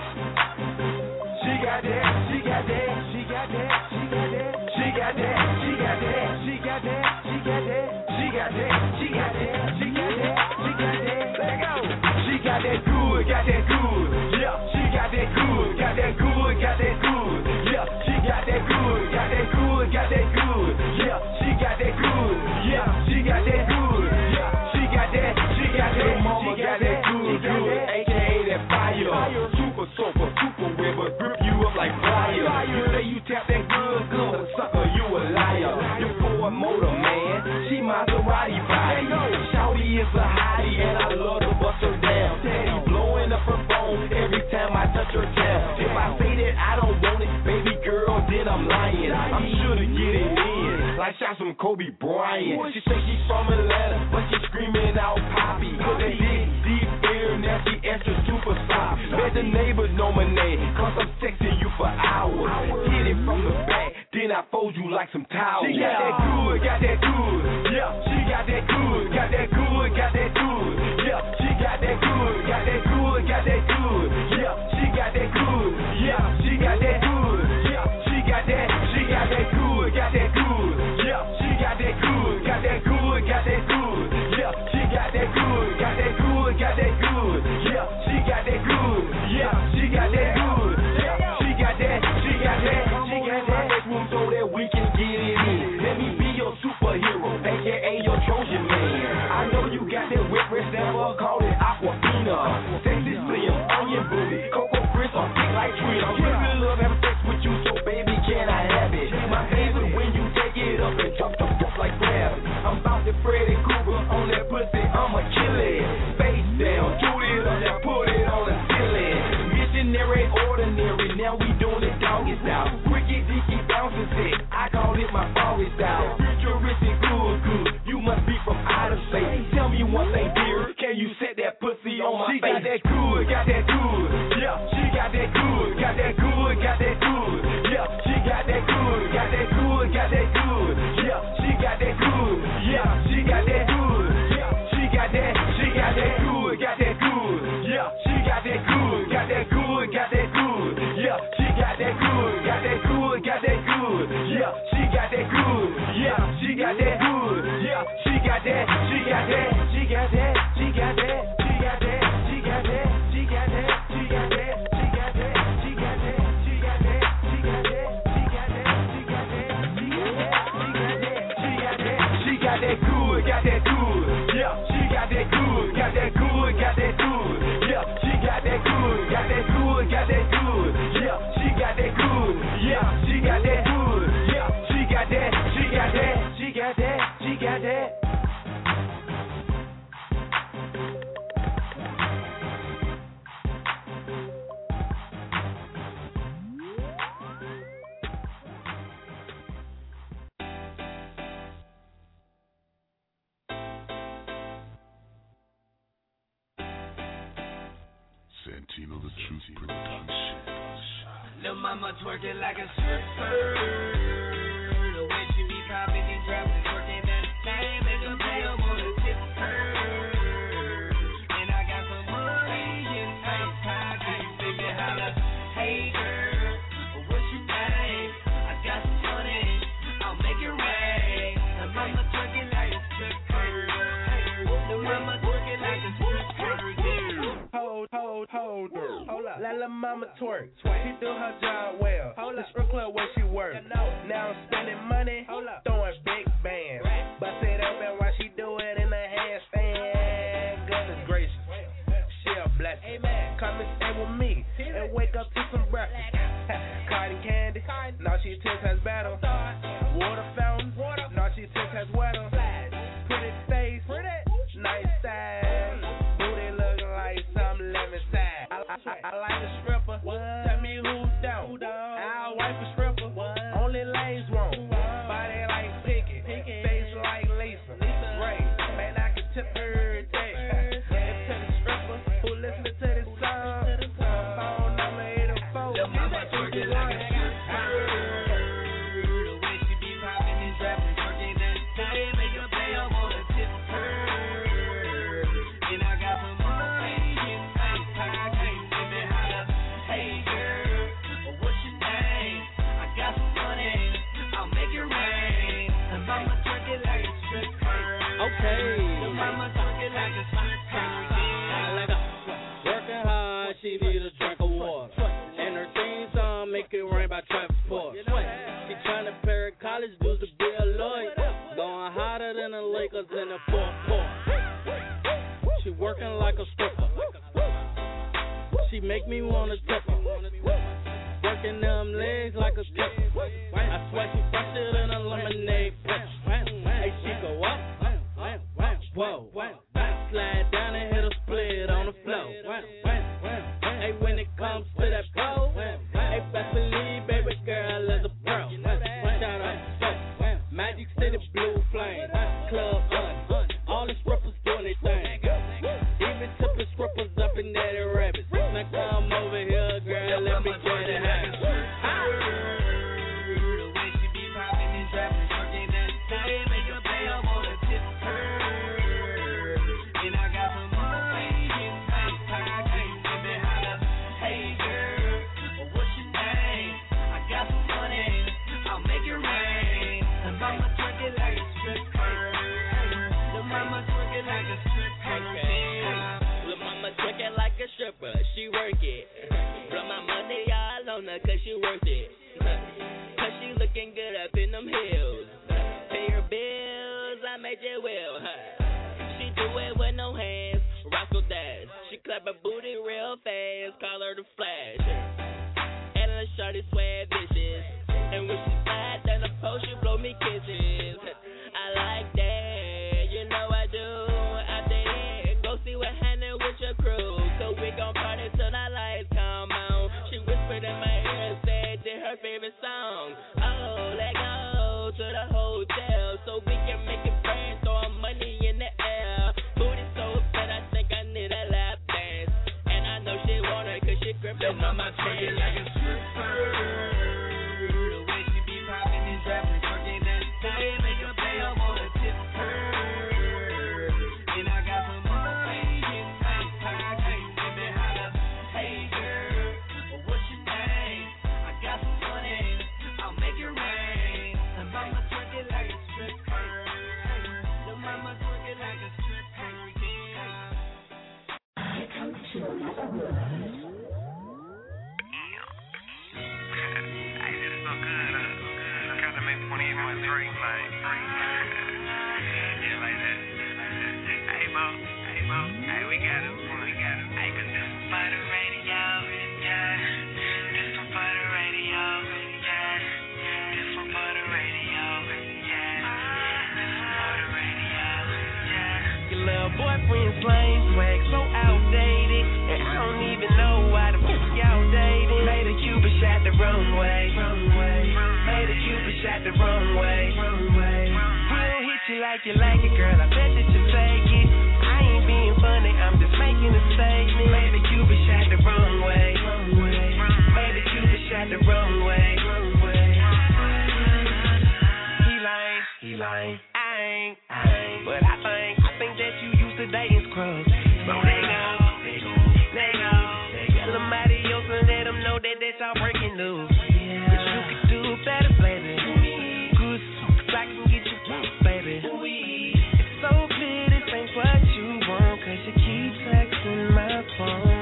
She got that, she got that, she got that, she got that, she got that, she got that, she got that, she got that, she got that, she got that, she got that, she got that, let go. She got that good, got that good, yeah. She got that good, got that good, got that good, yeah. She got that good, got that good, got that good, yeah. She got that good, yeah. She got that good, yeah. She got that, she got that, mama got that good, good, A K A that fire, super soaker, super whipper, grip you up like fire. You say you tap that good, good, sucker, you a liar. You Ford motor man, she Maserati body. Shouty is a hottie and I love to bust her down. Steady blowing up her phone every time I touch her tail. If I say that I don't want it, baby girl, then I'm lying. I'm sure to get it in, like shots from Kobe Bryant. She say she from Atlanta, but she screaming out Poppy. Cause they dig deep air, now she extra super soft. Let the neighbors know my name, cause I'm texting you for hours. Hit it from the back, then I fold you like some towels. She got that good, got that good, yeah. She got that good, got that good, got that good, yeah. She got that good, got that good, got that good, yeah. She got that good, yeah. She got that good, yeah. She got that, she got that good, got that good, yeah. She got that good, got that good, got that good, yeah. She got that good, got that good, got that good, yeah. She got that good, yeah. She got that good, yeah. She got that, she got that, she got that. Make room so that we can get it in. Let me be your superhero, A K A your Trojan man. I know you got that whip wrist, never call it Aquafina. Sexy slim, onion booty, Cocoa Crisp on thick like Trina. I really love having sex with you, so baby, can I have it? My favorite when you take it up and drop, drop, drop like gravity. I'm about to Freddy Krueger on that pussy, I'ma kill it. Face down, shoot it up, now put it on the ceiling. Missionary, ordinary, now we doing it doggy style. Ricky Dicky bouncing sick, I call it my foggy style. Futuristic, good, good, you must be from outer space. Tell me one thing, dear, can you set that pussy on my she face? She got that good, got that good, yeah. She got that good, got that good, got that good, yeah. She got that good, got that good, got that good, yeah. She got that good, yeah. She got that good, yeah. She got that, she got that good, got that good, yeah. She got that good, got that good, got that good, yeah. She got that good, got that good, got that good, yeah. She got that good, yeah. She got that good, yeah. She got that, she got that, she got that, she got that, she got that, she got that, she got that, she got that, she got that, she got that, she got that, she got that, she got that, she got that, she got that, she got that, she got that, she got that good, got that good, yeah. She got that good, got that good, got that good, yeah. She got that good, got that good, got that good, yeah. She got that good, yeah. She got that good, yeah. She got that, she got that, she got that, she got that. Tino the Truth Production. Lil' mama twerking like a stripper. The way she be popping these raps and twerking that thing, make a pay up on the tip her. And I got some money in my pocket, baby holla, hey girl, what you think? I got some money, I'll make it rain. The mama twerking like a stripper. The mama twerking like a stripper. Hold, hold, hold her. Hold up. Let la mama twerk. She do her job well. Hold up. The strip club where she work. Now I'm spending money, throwing big bands. Bust it open while she do it in a handstand. Goodness gracious, she a blessing. Come and stay with me and wake up to some breakfast. Cotton candy, now she tips has battle. Water fountain, now she tips has weather. Pretty face, nice style. Booty looking like some lemon side. I, I, I, I like a stripper. Tell me who's down. I'll wife a stripper. Only lanes won't. Body like Pickett, face like Lisa. Ray, man, I can tip her day. And to the stripper who listen to this song. Phone number eight oh four. Lil' mama twerking like a stripper. The way she be popping these raps and twerking that thing, make her pay up on the tip her. And I got some money in my pocket, baby holla, hey girl, what you think? I got some money, I'll make it rain. The mama twerking like a stripper. Okay. The mama twerking like a stripper. Like a working hard, she need a drink of water. And her theme song make it rain by Travis Ford. She tryna pair college dudes to be a lawyer. Going hotter than the Lakers in the fourth quarter. She working like a stripper. She make me wanna tip her. Working them legs like a stripper. I swear she fresher than a lemonade pitch. Hey, she go up, whoa, slide down and hit a split on the floor. Hey, when it comes to that pole, hey, best believe, baby girl is a pro. Shout out to Soap, Magic City Blue Flame, Club Honey, all the strippers doing their thing. Even tipping strippers up in there, the rabbits. Now come over here, girl, let me get it hot. The way she be popping these raps and twerking that thing, make her pay up on the tip her. And I got some money in my pocket, baby holla, hey girl, what you think? I got some money, I'll make it rain. The mama twerking like a stripper. The mama twerking like a stripper. Lil' mama twerking like a stripper, she work it. Blow my money all on her cause she worth it. Cause she looking good up in them hills. Pay her bills, I made you will. She do it with no hands, Roscoe Dash. She clap her booty real fast, call her the Flash. And the shorty swear vicious. And when she slide down the pole, she blow me kisses. I like that, you know I do. After that, go see what happened with your crew. So we gon' party till the lights come on. She whispered in my ear and said that her favorite song. Oh, let go to the hotel so we can make it burn, throwing money in the air. Booty so fat, I think I need a lap dance. And I know she want it cause she gripped Lil' mama twerking like a stripper. The way she be popping these raps and twerking that thing, make her pay up on the tip her. And I got some money in my pocket, baby holla, hey girl, what you think? I got some money, I'll make it rain. The mama twerking like a stripper. The mama twerking like a stripper. Here comes to Hey, this is so good. Uh, kind of make me want to eat my drink, like, yeah, like that. Hey, Mo, hey, Mo, hey, we got it, we got it. Hey, cause this one for the radio, yeah. This one for the radio, yeah. This one for the radio, yeah. This one for the radio, yeah. Your little boyfriend slang swag so outdated, and I don't even know why the fuck y'all dating. Made a Cuban shot the wrong way. Made a Cuban shot the wrong way. We don't hit you like you like it, girl. I bet that you take it. I ain't being funny, I'm just making a statement. Maybe Cupid shot the wrong way. Maybe Cupid shot the wrong way. He lying, he lying. I ain't, I ain't. But I think, I think that you used to dating scrubs. So they go, they go, they go. Tell somebody else and let them know that that's all breaking news. But you could do better, baby. Good, cause I can get you out, baby. It's so clear this ain't what you want, cause you keep texting my phone.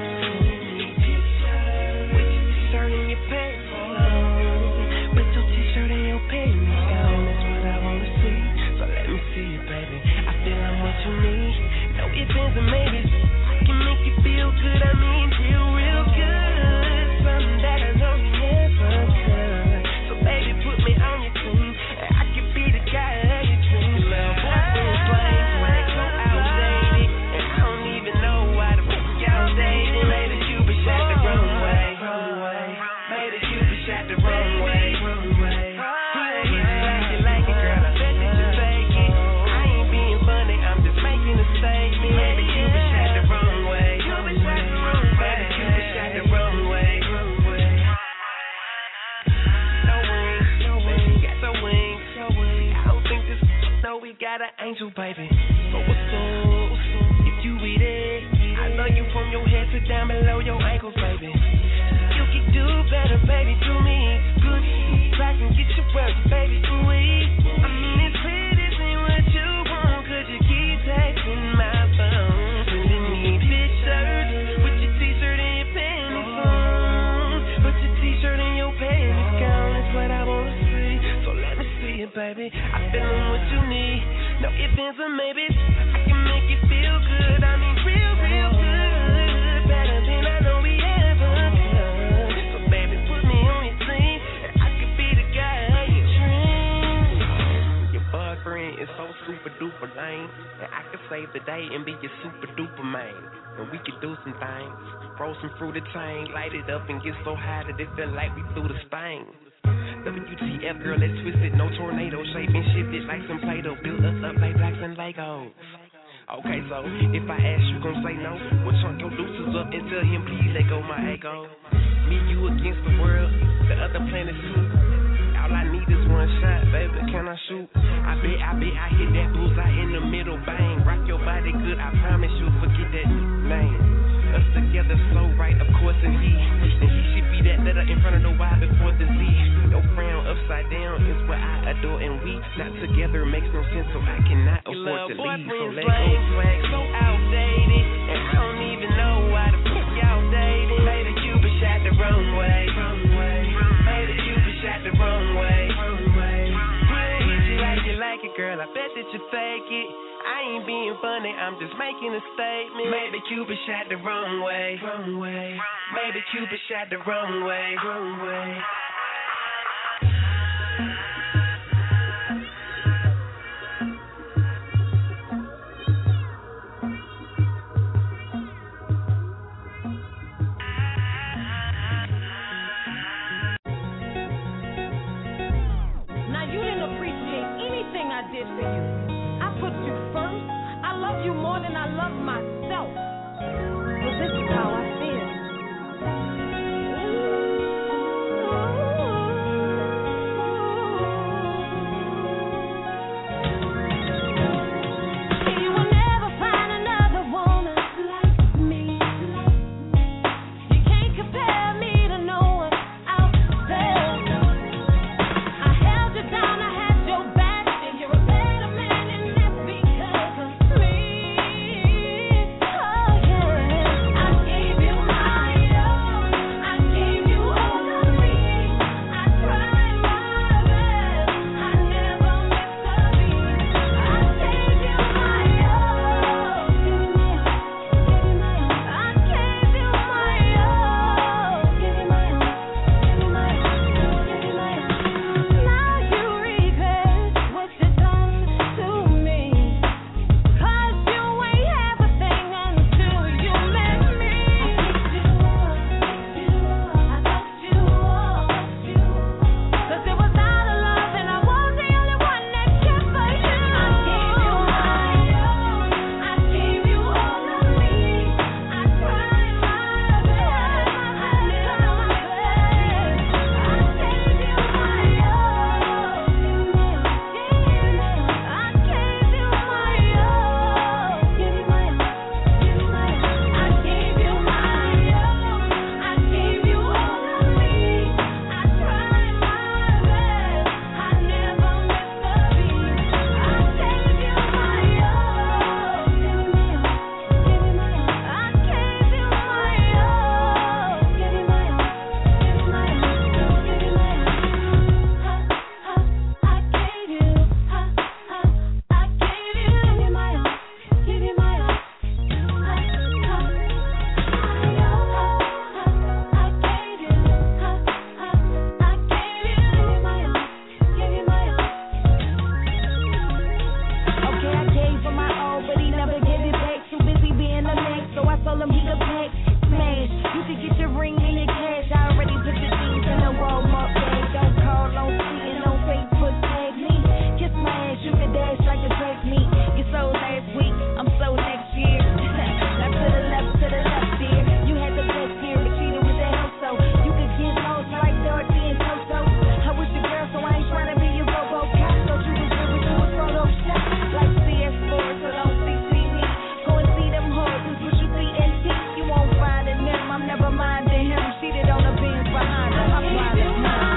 With your t-shirt and your pants on. With your t-shirt and your pants on. That's what I wanna see, so let me see it, baby. I feel I'm what you need. No ifs, ands, and maybes. I can make you feel good, I mean feel real good. Something that I know you never could. So baby, put me on your team, and I can be the guy that you dream. Little boy, been playing swag so outdated, and I don't even know why the fuck y'all dating. Maybe Cupid shot the wrong way. Maybe Cupid shot the wrong way. He gon' hit you like you like it, girl. I bet that you take it. I ain't being funny, I'm just making a statement. Maybe Cupid shot the wrong way. Maybe Cupid shot the wrong way. No wings, no wings, got the wings. I don't think this, no, we got an angel, baby. So what's up? If you eat it, I love you from your head to down below your ankles, baby. You can do better, baby, to me. Good, so I can get you well, baby, sweet. I mean, it's clear this ain't what you want, cause you keep texting my phone. Sending me pictures with your t-shirt and your panties on. Put your t-shirt and your panties down, that's what I wanna see. So let me see it, baby. I feel I'm what you need. No ifs, ands, or maybes. I can make you feel good. I mean, real, real good. Better than I know we ever could. So baby, put me on your team, and I could be the guy of your dreams. Your boyfriend is so super duper lame, and I could save the day and be your super duper man. And we could do some things. Roll some fruited tang, light it up and get so high that it feel like we flew to Spain. W T F, girl, let's twist it, no tornado, shape and shift it like some Play-Doh, build us up like blacks and Legos. Okay, so if I ask you, gon' say no. Well, chunk your deuces up and tell him, please let go my ego. Me, you against the world, the other planets too. All I need is one shot, baby, can I shoot? I bet, I bet I hit that bullseye in the middle, bang. Rock your body good, I promise you'll forget that name. Us together so right, of course, and he And he should be that letter in front of the Y before the Z. No frown upside down is what I adore, and we not together makes no sense, so I cannot afford to leave. So let go. Swag so outdated, and I don't even know why the fuck y'all dating. Maybe Cupid shot the wrong way. Maybe Cupid shot the wrong way. Hit you like you like it, girl. I bet that you fake it. I ain't being funny, I'm just making a statement. Maybe Cupid shot the wrong way. Wrong way. Maybe Cupid shot the wrong way. Wrong way. Now you didn't appreciate anything I did for you. I put you first. I love you more than I love myself. But this is how I feel. You will never find another woman like me. You can't compare me to no one out there. I held you down, I had your back, and you're a better man, and that's because of me. Oh yeah, I told him he could pack, smash. You could get your ring and your cash. I already put the things in the Walmart bag. Don't call, don't see it on Facebook, tag me. Kiss my ass, you can dash like a track meet. You sold last week, I'm so next year. Now to the left, to the left, dear. You had the best year, but cheated with that help, so you could get lost like Dorothy and Toto. I was your girl, so I ain't trying to be your RoboCop. Thought you was real, but you was Photoshop. Like C S four, so don't C C me. Go and see them hoes, cause what you see in T, you won't find in them. I'm never minding him. Cheated on the Benz behind her. I'm riding mine.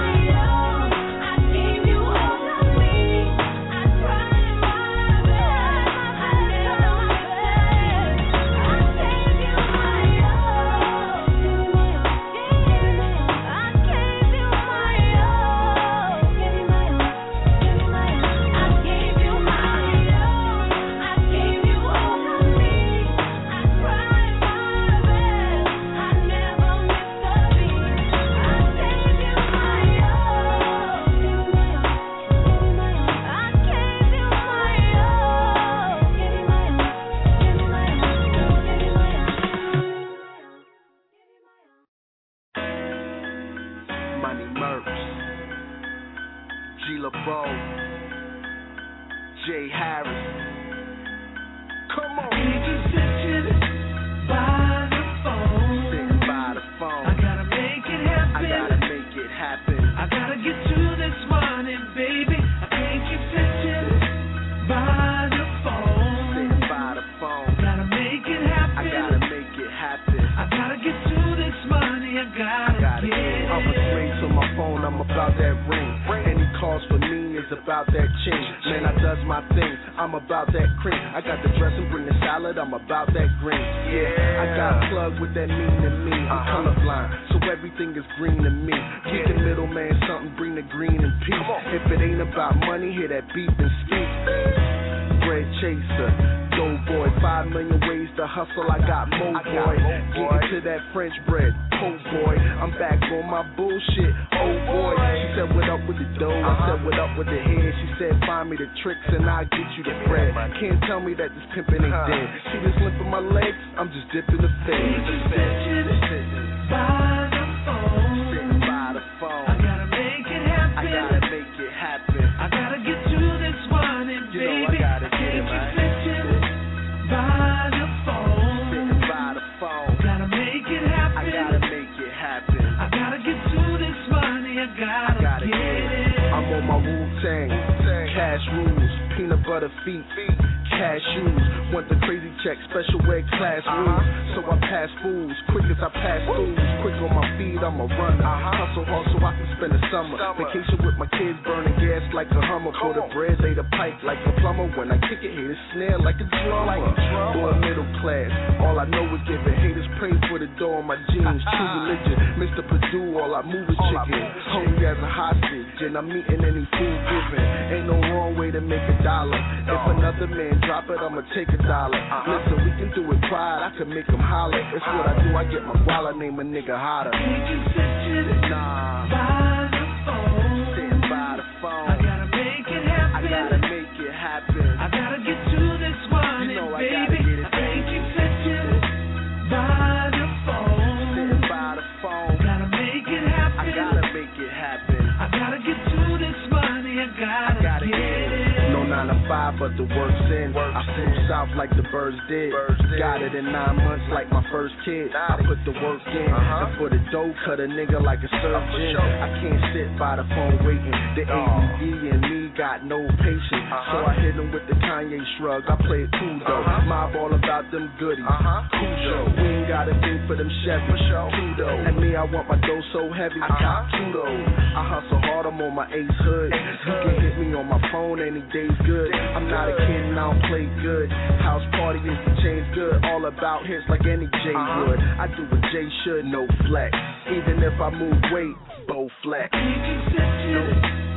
But the work's in. I flew south like the birds did. Got it in nine months like my first kid. I put the work in. And for the dough, cut a nigga like a surgeon. I can't sit by the phone waiting. The A D D and me got no patience. So I hit him with the Kanye shrug. I play it cool though. Mob all about them goodies. Cujo. We ain't got a thing for them Chevy. Kudo. And me, I want my dough so heavy. I got kudos. I hustle hard, I'm on my ace hood. You can hit me on my phone any day's good. I'm not a kid and I don't play good. House party is the change good. All about hits like any J would. I do what J should, no flex. Even if I move weight, bow flex. You can sit here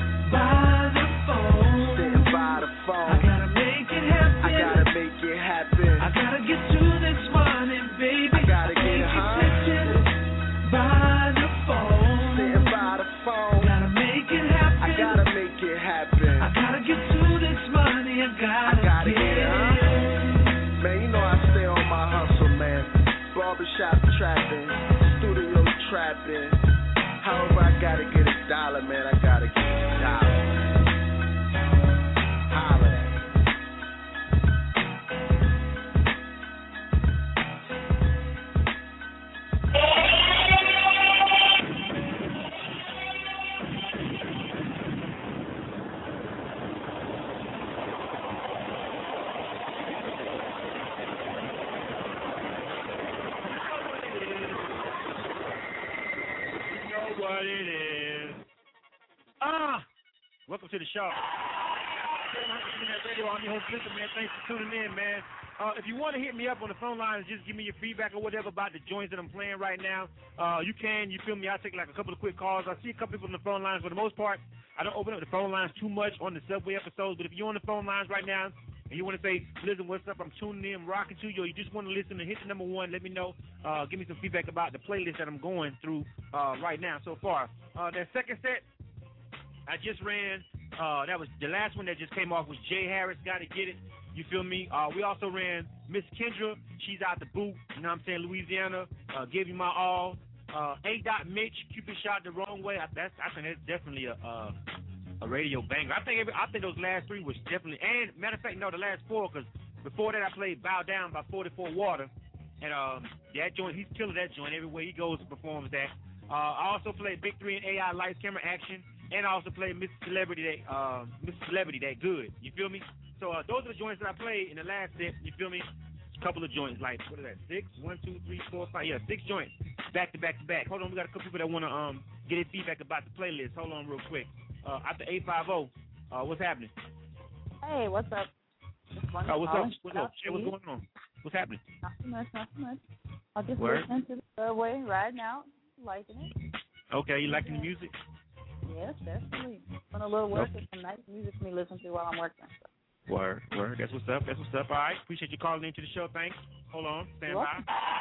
by the phone. Sitting by the phone. I gotta make it happen. I gotta make it happen. I gotta get to this money, baby. I gotta get it high. Sit here by the phone. Sitting by the phone. Gotta make it happen. I gotta make it happen. I gotta get to this money. I gotta, I gotta get, get it it. high. Man, you know I stay on my hustle, man. shop trapping, studio trapping. However, I gotta get a dollar, man. I gotta get a dollar. Holla at me. What it is. Ah, welcome to the show. Radio, I'm your host, Listen, man. Thanks for tuning in, man. Uh, if you want to hit me up on the phone lines, just give me your feedback or whatever about the joints that I'm playing right now. Uh, you can, you feel me? I'll take like a couple of quick calls. I see a couple people on the phone lines. For the most part, I don't open up the phone lines too much on the Subway episodes, but if you're on the phone lines right now, and you want to say, listen, what's up? I'm tuning in, rocking to you. Or you just want to listen and hit the number one. Let me know. Uh, give me some feedback about the playlist that I'm going through uh, right now so far. Uh, that second set, I just ran. Uh, that was the last one that just came off was Jay Harris. Got to get it. You feel me? Uh, we also ran Miss Kendra. She's out the boot. You know what I'm saying? Louisiana. Uh, Give You My All. Uh, A. Dot Mitch. Cupid Shot the Wrong Way. I, that's, I think that's definitely a. Uh, A radio banger. I think every, I think those last three was definitely, and matter of fact, no, the last four, because before that I played Bow Down by forty-four Water, and um, that joint, he's killing that joint everywhere he goes and performs that. Uh, I also played Big Three and A I Lights, Camera, Action, and I also played Mister Celebrity, that, uh, Mister Celebrity, that good. You feel me? So uh, those are the joints that I played in the last set. You feel me? A couple of joints, like what is that? Six, one, two, three, four, five. Yeah, six joints, back to back to back. Hold on, we got a couple people that want to um get their feedback about the playlist. Hold on, real quick. Uh, after eight five zero, uh, what's happening? Hey, what's up? Oh, what's up? What's up? Hey, what's going on? What's happening? Not too much, not too much. I'm just Word? listening to the subway, riding out, liking it. Okay, you liking the music? Yes, definitely. Doing a little work with some nice music for me to listen to while I'm working. So. Word, word. That's what's up. That's what's up. All right. Appreciate you calling into the show. Thanks. Hold on. Stand by.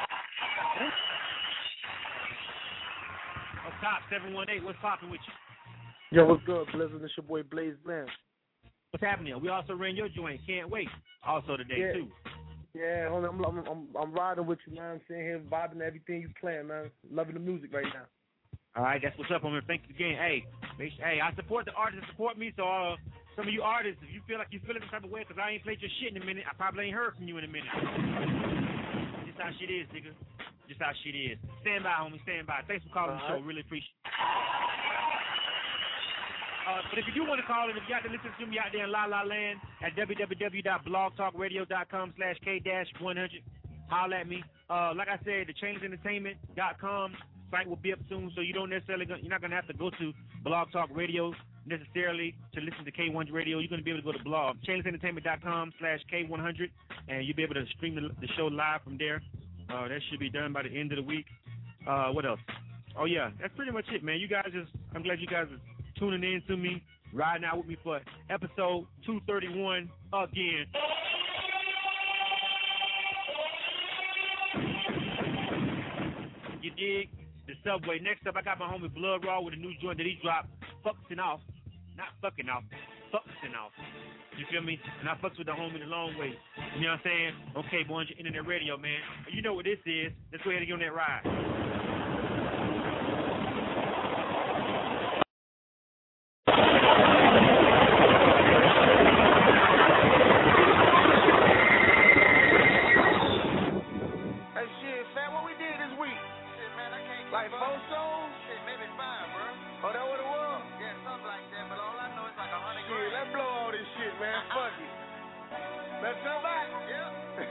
Up top, seven one eight. What's popping with you? Yo, what's good, Blizzard? It's your boy Blaze Bland. What's happening? We also ran your joint. Can't wait. Also today yeah. too. Yeah, hold on. I'm, I'm I'm riding with you, man. I'm sitting here vibing everything you playing, man. Loving the music right now. All right, that's what's up. I'm gonna thank you again. Hey, make sure, hey, I support the artists that support me. So uh, some of you artists, if you feel like you feeling the type of way, because I ain't played your shit in a minute, I probably ain't heard from you in a minute. Just how shit is, nigga. Just how shit is. Stand by, homie. Stand by. Thanks for calling All the show. Right. Really appreciate it. Uh, but if you do want to call in, if you got to listen to me out there in La La Land at w w w dot blog talk radio dot com slash K one hundred, holler at me. Uh, like I said, the chains entertainment dot com site will be up soon, so you don't necessarily, you're not going to have to go to Blog Talk Radio necessarily to listen to K one hundred Radio. You're going to be able to go to blog chains entertainment dot com slash K one hundred, and you'll be able to stream the, the show live from there. Uh, that should be done by the end of the week. Uh, what else? Oh, yeah, that's pretty much it, man. You guys just, I'm glad you guys are tuning in to me, riding out with me for episode two thirty-one again. You dig? The Subway. Next up, I got my homie Blood Raw with a new joint that he dropped, Fucking Off. Not fucking off, fucking off. You feel me? And I fucks with the homie the long way. You know what I'm saying? Okay, boy, on your internet radio, man. You know what this is. Let's go ahead and get on that ride. Like four shows? Shit, maybe five, bro. Oh, that what it was? Yeah, something like that. But all I know is like a hundred grand. Yeah, let's blow all this shit, man. Fuck it. Let's come back. Yep.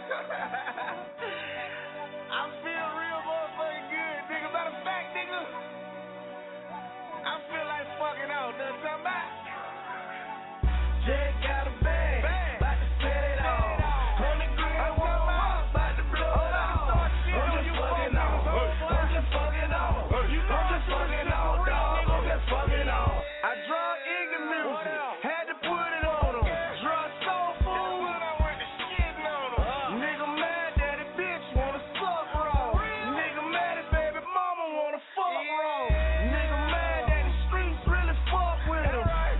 I feel real motherfucking good, nigga. Matter of fact, nigga, I feel like fucking out. Let's come back. Jay got a bag. Bag. About to set it off. Hundred grand. About to blow it off. I'm just fucking off. I'm just fucking off. I'm just fucking off, dog. I'm just fucking off. I drug Iggy music. Had to put it on him. Drug soul food. I went to shitting on him. Nigga mad that a bitch wanna suck raw. Nigga mad that baby mama wanna fuck raw. Nigga mad that the streets really fuck with him.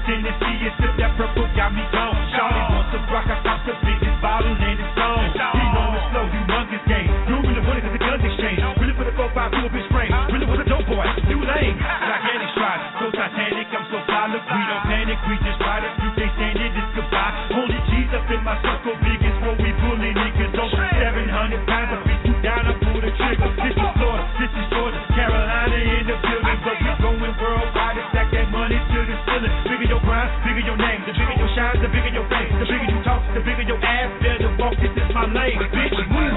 Tennessee and sip that purple, got me gone. Shawty wants to rock, I cop the biggest bottle and it's on. He know it's slow, humongous game. You really want it cause the guns exchange. Really put a four five to a bitch frame. Really was a dope boy, new lane. Gigantic stride, so Titanic, I'm so solid. We don't panic, we just ride it. You can't stand it, it's goodbye. Only G's up in my circle, biggest what we bully niggas over seven hundred pounds. I beat you down, I pull the trigger. This is Florida, this is Georgia, Carolina in the building. But we going worldwide and stack that money to the ceiling. Bigger your grind, bigger your name. The bigger your shine, the bigger your fame. The bigger you talk, the bigger your ass. Better walk, this is my lane. Bitch, move.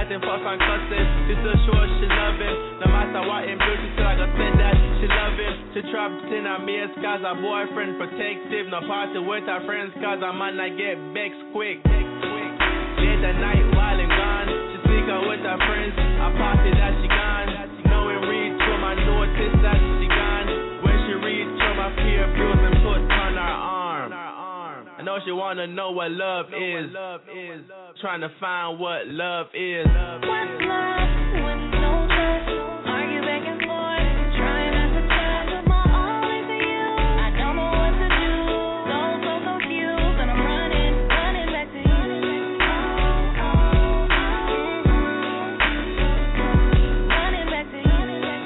fighting, fuck on cussing. She still sure she love him. No matter what him do, she still like I said that she love him. She try to pretend I'm me cause her boyfriend protective. No party with her friends cause her man I get vexed quick. Late at night while I'm gone, she sneak out with her friends. A party that she gone. Now we read through my notice that she gone. When she read through my fear bruise and put on her arm. I know she wanna know what love is. Trying to find what love is. What's love when no trust? Argue back and forth, trying not to trust. Put my all into you. I don't know what to do. So so confused, and I'm running, running back to you. Running back to you.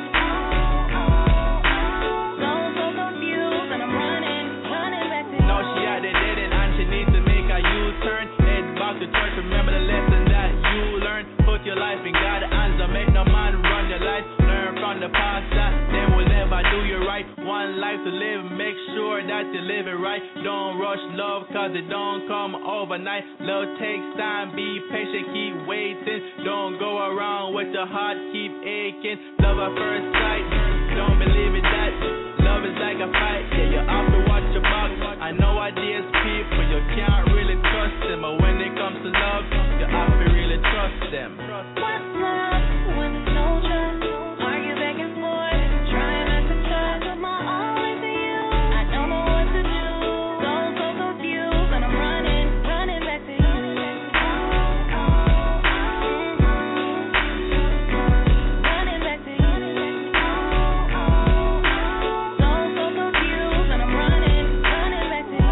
So so confused, and I'm running, running back to you. No, she out there dating and she needs to make a U-turn. Head back to church, remember the lesson that you learned. Put your life in God's hands, don't make no man run your life. Learn from the past that them will never do you right. One life to live, make sure that you live it right. Don't rush love, cause it don't come overnight. Love takes time, be patient, keep waiting. Don't go around with your heart, keep aching. Love at first sight, don't believe it that love is like a fight. Yeah, you have to watch your back. I know ideas people, you can't really trust them. But when it comes to love, you have to really trust them. What's love when there's no trust? Argue back and forth, trying not to trust. Put my all into you. I don't know what to do. So so confused, and I'm running, running back to you. Running back to you. So so confused, and I'm running, running back to you.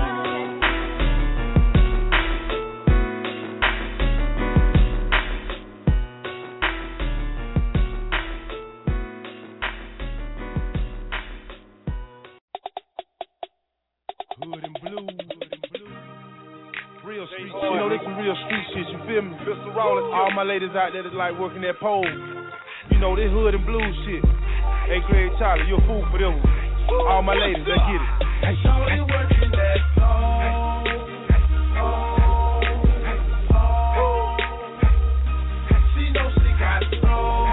Hood and blue. Real street shit. You know, this is real street shit, you feel me? All my ladies out there that like working that pole. You know, this hood and blue shit. Hey, Greg Charlie, you a fool for them. All my ladies, let's get it. Hey, Shorty working that pole. She know she got soul.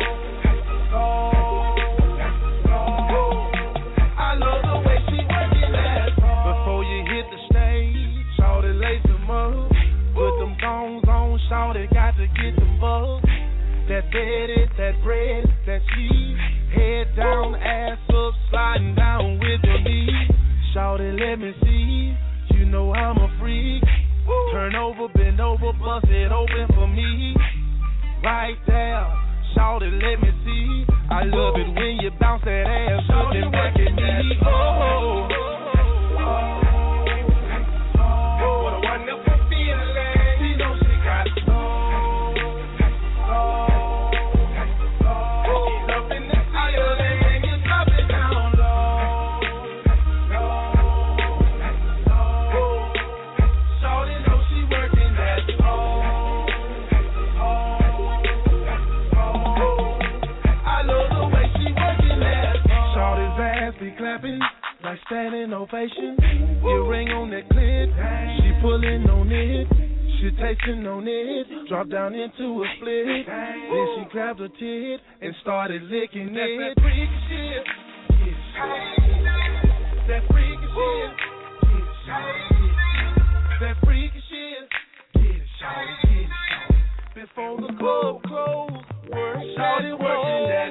I love the way she working that pole. Before you hit the stage, Shorty lace them up. Put them thongs on, Shorty got to get them bugs. That Betty, that bread, that cheese. Head down, ass up, sliding down with your knees. Shorty, let me see. You know I'm a freak. Turn over, bend over, bust it open for me. Right there, Shorty, let me see. I love it when you bounce that ass looking back at me. Oh, What a wonderful feeling. She know she got soul. She's up in the higher and you drop it down low. Shorty know she working that pole. I love the way she working that pole. Shorty's ass be clapping like standing ovation. Earring on that clip, she pulling on it. She tasting on it, drop down into a split. Then she grabbed her tit and started licking it. That freak shit. That freak shit. That freak shit. Get it, shawty, get it. Before the club closed, work Shawty working that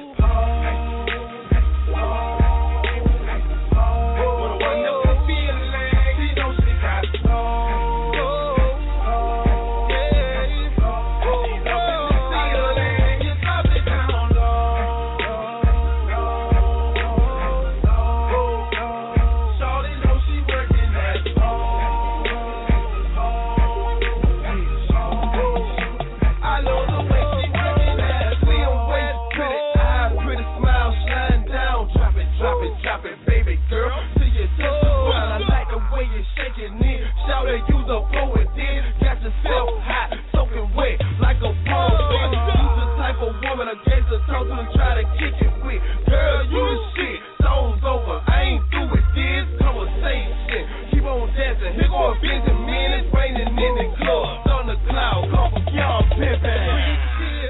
pole. What a wonderful feeling. She know she got soul. She's up in the ceiling. You drop it down low. Shawty know she working that pole. I love the way she working that slim waist, pretty eyes, pretty smile, shine down. Drop it, drop it, drop it, baby girl. Till you touch the ground. I like the way you shaking it. Shout it, use a poet, then got yourself hot, soaking wet like a pro. You the type of woman I guess to talk to and try to kick it with. Girl, you the shit. Song's over. I ain't through with this conversation. Keep on dancing. Here go a busy minute, raining in the club. On the cloud, come from y'all pimpin'.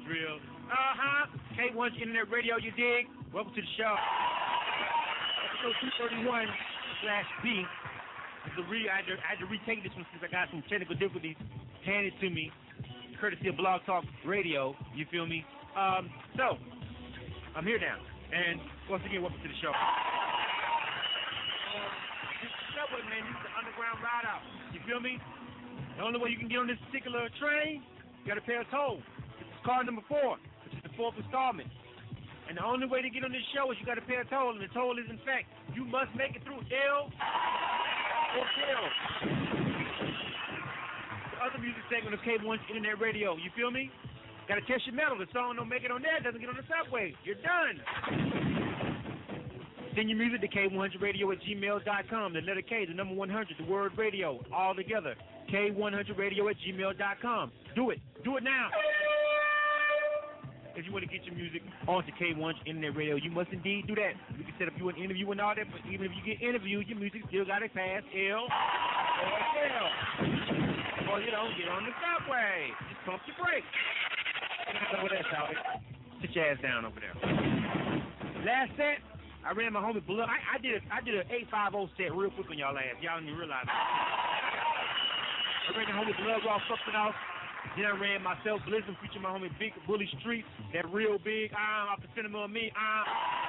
real. Uh-huh. K one's Internet Radio, you dig? Welcome to the show. Episode two thirty-one slash B. The re- I, had to, I had to retake this one since I got some technical difficulties handed to me, courtesy of Blog Talk Radio, you feel me? Um, so, I'm here now. And once again, welcome to the show. Uh, this is the subway, man. This is the underground ride out. You feel me? The only way you can get on this particular train, you got to pay a toll. This is car number four, which is the fourth installment. And the only way to get on this show is you got to pay a toll, and the toll is, in fact, you must make it through L or L. The other music segment of K one's Internet Radio, you feel me? Got to test your metal. The song don't make it on there, doesn't get on the subway. You're done. Send your music to K one hundred radio at gmail dot com. The letter K, the number one hundred, the word radio, all together. K one hundred radio at gmail dot com. Do it. Do it now. If you want to get your music onto K one's Internet Radio, you must indeed do that. We can set up you an interview and all that, but even if you get interviewed, your music still got to pass L or L. Or you don't get on the subway. Just pump your brakes. Over there, Salvi. Sit your ass down over there. Last set, I ran my homie Blood. I, I did a, I did an eight five oh set real quick on y'all ass. Y'all didn't even realize it. I ran the homie Blood Raw fucking off. Then I ran myself Blizzard featuring my homie Big Bully Street. That real big arm off the cinema of me. Um,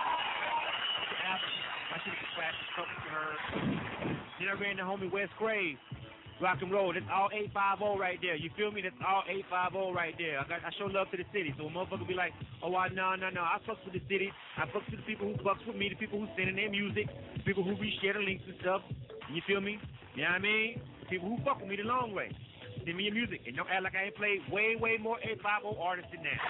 I should have scratched something for her. Then I ran the homie West Grave. Rock and roll. That's all eight five oh right there. You feel me? That's all eight five oh right there. I got I show love to the city. So a motherfucker be like, oh, I, no, no, no. I fucks with the city. I fucks with the people who fucks with me, the people who sending their music, the people who reshare the links and stuff. You feel me? You know what I mean? The people who fuck with me the long way. Send me your music. And don't act like I ain't played way, way more eight five oh artists than that.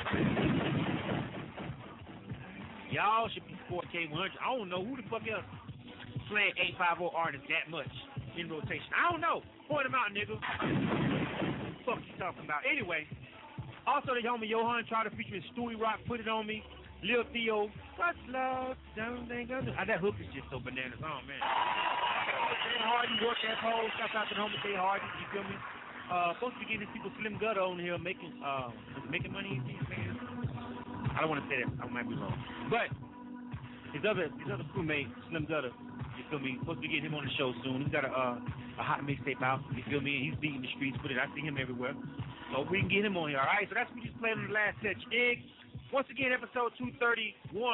Y'all should be supporting K one hundred. I don't know who the fuck else playing eight five oh artists that much in rotation. I don't know. Point them out, nigga. What the fuck you talking about? Anyway, also the homie Johan tried to feature in Stewie Rock, Put It On Me, Lil Theo, What's Love, Don't Think I'm ah, that hook is just so bananas. Oh, man. Jay Hardy, work that pole. Shout out to the homie Jay Hardy. You feel me? Uh, supposed to be getting these people Slim Gutter on here making, uh, making money these days. I don't want to say that. I might be wrong. But his other, his other crewmate, Slim Gutter, you feel me? Supposed to be getting him on the show soon. He's got a uh, a hot mixtape out. You feel me? He's beating the streets with it. I see him everywhere. So we can get him on here. All right. So that's what we just played on the last set. You dig? Once again, episode two thirty-one. You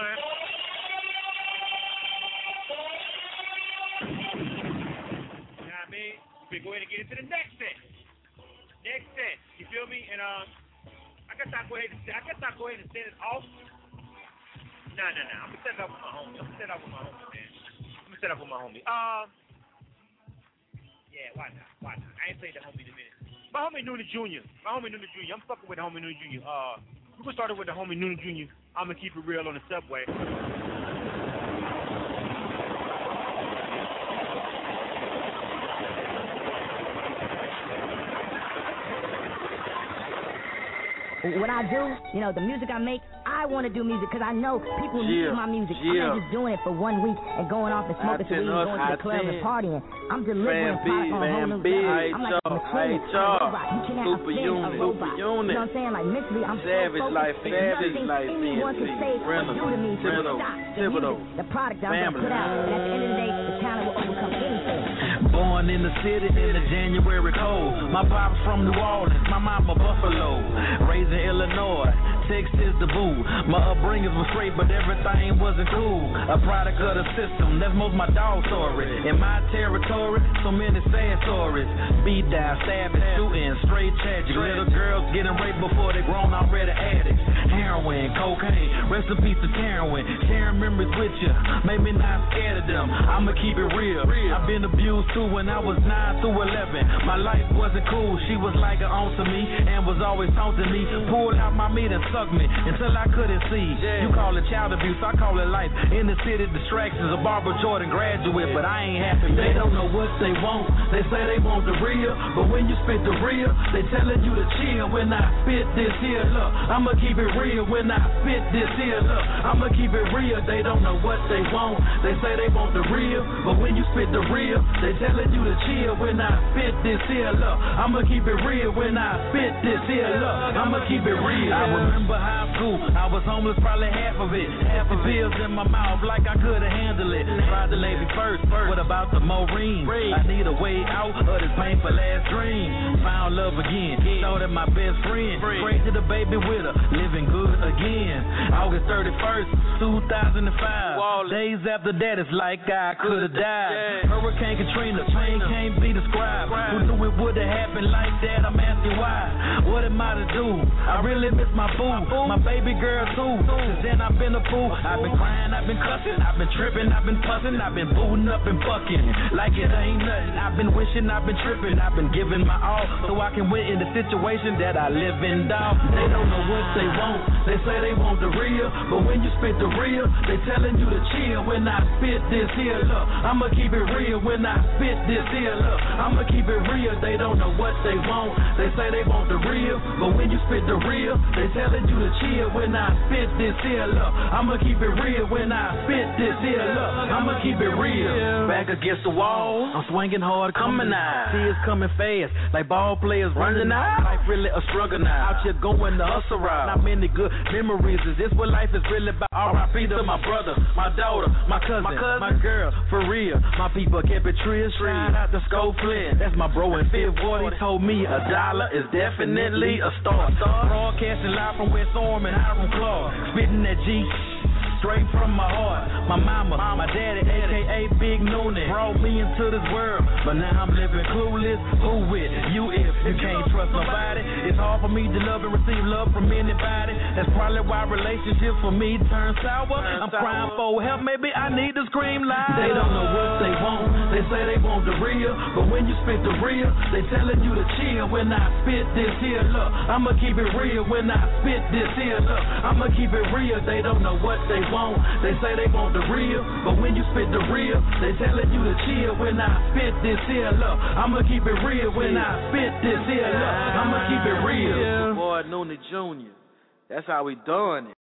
know what I mean? We go ahead and get into the next set. Next set. You feel me? And um, I guess I'll go ahead and I guess I'll go ahead and set it off. Nah, nah, nah. I'm gonna set it up with my homie. I'm gonna set it up with my homie, man. Set up with my homie. Um, yeah, why not? Why not? I ain't played the homie in a minute. My homie Noonan Junior My homie Noonan Junior I'm fucking with the homie Noonan Junior Uh, we're gonna start it with the homie Noonan Junior I'm gonna keep it real on the subway. What I do, you know, the music I make, I want to do music because I know people yeah, need my music. yeah. I'm not just doing it for one week and going off and smoking some weed and going to the club and partying. I'm delivering product on a whole new level. I'm like a machine. I'm a robot. You cannot super spin unit, a robot. super unit. You know what I'm saying? Like mentally, I'm savage so life, focused. savage Nothing life, anyone can say or do to me to stop the music, the product that I'm going to put out. And at the end of the day, the talent will overcome anything. Born in the city in the January cold. My pop's from New Orleans, my mama Buffalo. Raised in Illinois, Texas the boo. My upbringing was straight, but everything wasn't cool. A product of the system, that's most my dog story. In my territory, so many sad stories. Beat down, stabbing, shooting, straight tragic. Little girls getting raped before they grown already addicts. Heroin, cocaine, rest in peace to heroin. Sharing memories with you, made me not scared of them. I'ma keep it real. I've been abused too when I was nine through eleven. My life wasn't cool, she was like an aunt to me and was always taunting me. Pulled out my meat and sucked me until I couldn't see. You call it child abuse, I call it life. In the city, distractions, a Barbara Jordan graduate, but I ain't happy. They don't know what they want, they say they want the real, but when you spit the real, they telling you to chill. When I spit this here, look, I'ma keep it real. When I spit this here, look, I'ma keep it real. They don't know what they want, they say they want the real, but when you spit the real, they telling you to chill. When I spit this here, look, I'ma keep it real. When I spit this here, look, I'ma keep it real. I remember remember high school, I was homeless probably half of it. Half the pills in my mouth like I could've handled it. Tried to lay me first, what about the Maureen? I need a way out of this painful last dream. Found love again, thought that my best friend. Prayed to the baby with her, living good again. August thirty-first, two thousand five. Days after that, it's like I could've died. Hurricane Katrina, pain can't be described. Who knew it would've happened like that? I'm asking why. What am I to do? I really miss my boo, my baby girl too. Since then I've been a fool. I've been crying, I've been cussing, I've been tripping, I've been fussing, I've been booting up and bucking like it ain't nothing. I've been wishing, I've been tripping, I've been giving my all so I can win in the situation that I live in, dog. They don't know what they want. They say they want the real, but when you spit the real, they telling you to chill. When I spit this here, look, I'ma keep it real. When I spit this here, look, I'ma keep it real. They don't know what they want. They say they want the real, but when you spit the real, they telling you to chill. When I spit this here, look, I'ma keep it real. When I spit this here, look, I'ma keep it real. Back against the wall, I'm swinging hard, coming out. Tears coming fast, like ball players running out. Life really a struggle now. Out here going the hustle route. Not many good memories. Is this what life is really about? R I P to my brother, my daughter, my cousin, my, cousin. my girl, for real. My people kept it real. Shout out to Scope Flynn. That's my bro in Fifth Ward. He told me a dollar is definitely a start. Broadcasting live from West Orm and Hiram Clark. Spitting that G straight from my heart. My mama, my daddy, A K A Big Noonan, brought me into this world, but now I'm living clueless. Who with you if you can't trust nobody? It's hard for me to love and receive love from anybody. That's probably why relationships for me turn sour. I'm crying for help, maybe I need to scream loud. They don't know what they want. They say they want the real, but when you spit the real, they telling you to chill. When I spit this here, look, I'ma keep it real. When I spit this here, look, I'ma keep it real. They don't know what they want. They say they want the real, but when you spit the real, they telling you to chill. When I spit this here, look, I'ma keep it real. When I spit this here, look, I'ma keep it real. Boy, Noonan Junior That's how we doing it.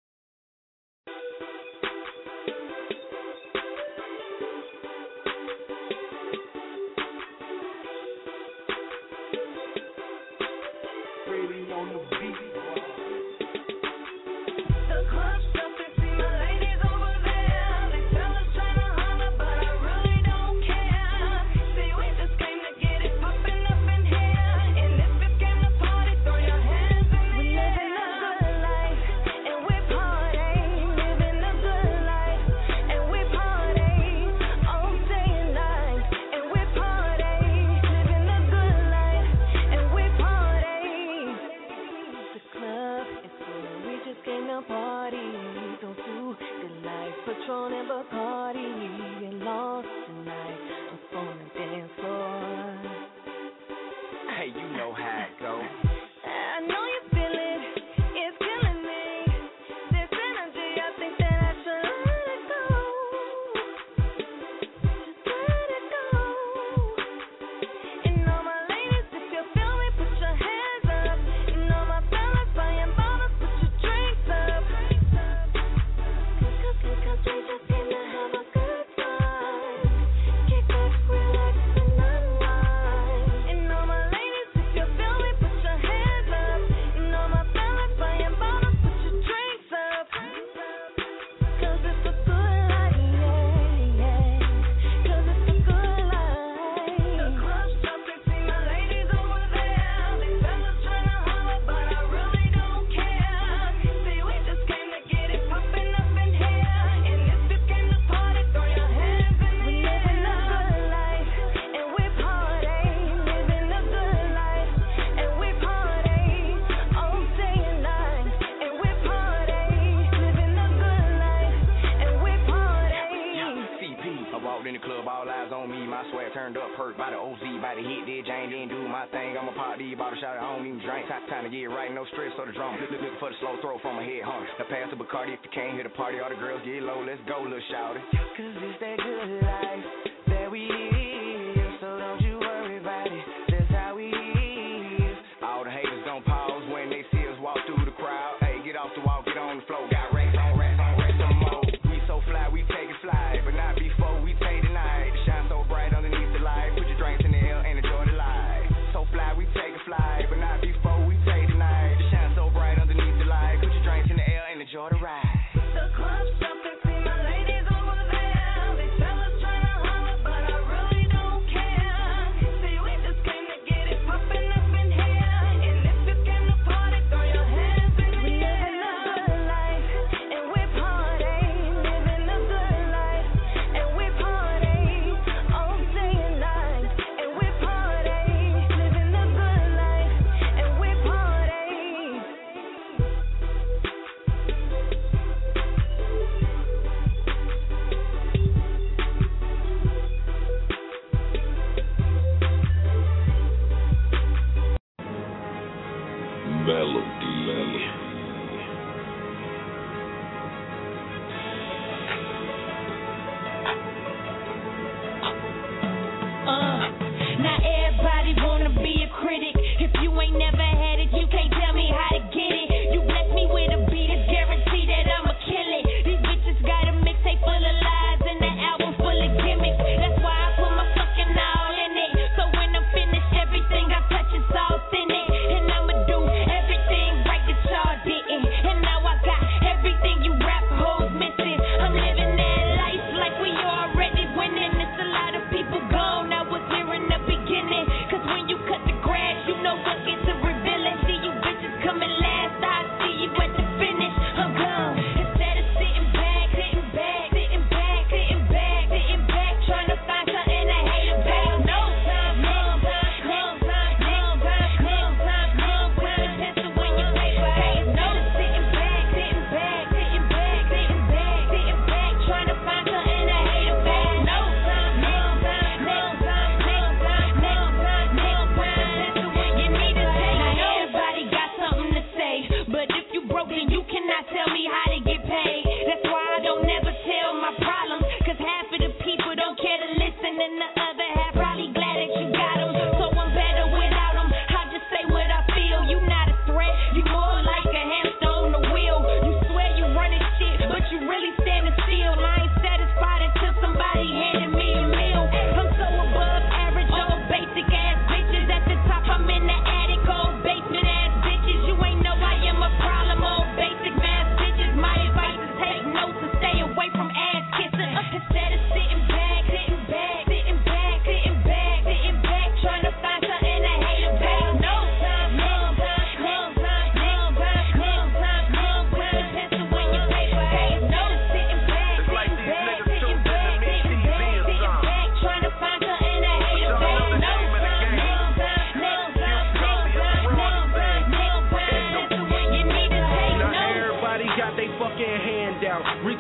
Fly, but not before we take the night. Shine so bright underneath the light. Put your drink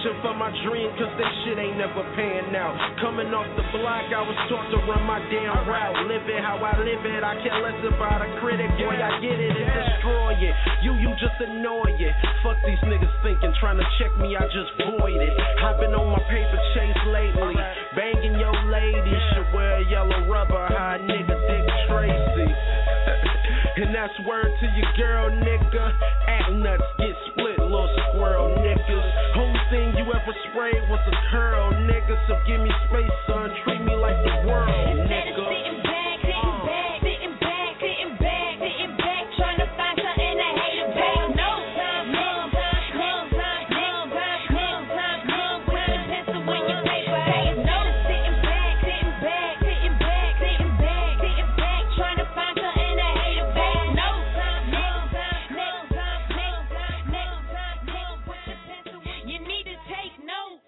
reaching for my dream, cause that shit ain't never paying out. Coming off the block, I was taught to run my damn route. Live it how I live it, I care less about a critic. Boy, I get it and destroy it. You, you just annoy it. Fuck these niggas thinking, trying to check me, I just void it. I've been on my paper chase lately. Banging your lady, should wear yellow rubber, high nigga Dick Tracy. And that's word to your girl, nigga. Act nuts, get split, little squirrel niggas. Whole thing you ever sprayed was a curl, nigga. So give me space, son. Treat me like the world, nigga. Sitting back, sitting back, sitting back, sitting back, sitting back, trying to find something to hate about. No time, come, time, come, time, come, time, come, time, come, with the pencil in your paper. No, sitting back, sitting back, sitting back, sitting back, sitting back, trying to find something to hate about. No time, next time, next time, next time, next time, next with the pencil. You need to take notes.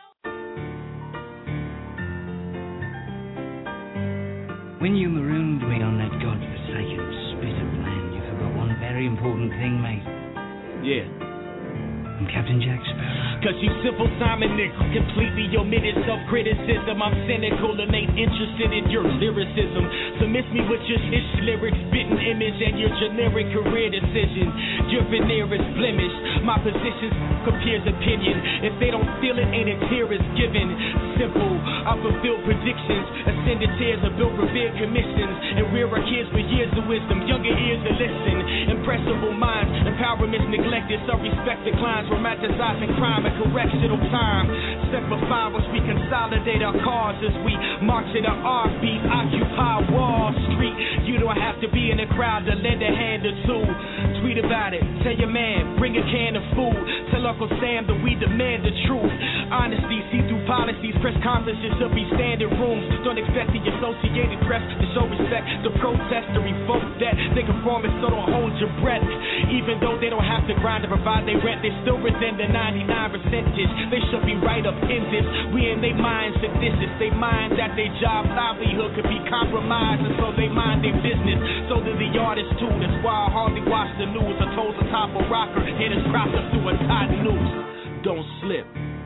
When you marooned me on that godforsaken spit of land, you forgot one very important thing, mate. Yeah. I'm Captain Jack Sparrow. Cause you simple Simon nigga completely omitted self-criticism. I'm cynical and ain't interested in your lyricism. So miss me with your ish lyrics, spitting image, and your generic career decisions. Your veneer is blemished. My position's appears opinion. If they don't feel it, ain't a tear is given. Simple, I fulfill predictions. Ascended tears are built revered commissions. And rear our kids with years of wisdom. Younger ears to listen. Impressible minds, empowerment's neglected. So respect declines, romanticizing crime and correctional time. Semper Fi, which we consolidate our cause as we march in our R beat, occupy Wall Street. You don't have to be in the crowd to lend a hand or two. Tweet about it, tell your man, bring a can of food. Tell Uncle Sam that we demand the truth. Honesty, see through policies, press conferences should be standing rooms. Don't expect the Associated Press to show respect, to protest, to revoke that. They conform it, so don't hold your breath. Even though they don't have to grind to provide their rent, they still resent the ninety-nine percentage. They should be right up in this. We in their minds seditious. They mind that their job livelihood could be compromised, and so they mind their business. So do the artists too. That's why I hardly watch the news. I told the top of rocker, hit his cross up through a tight noose. Don't slip.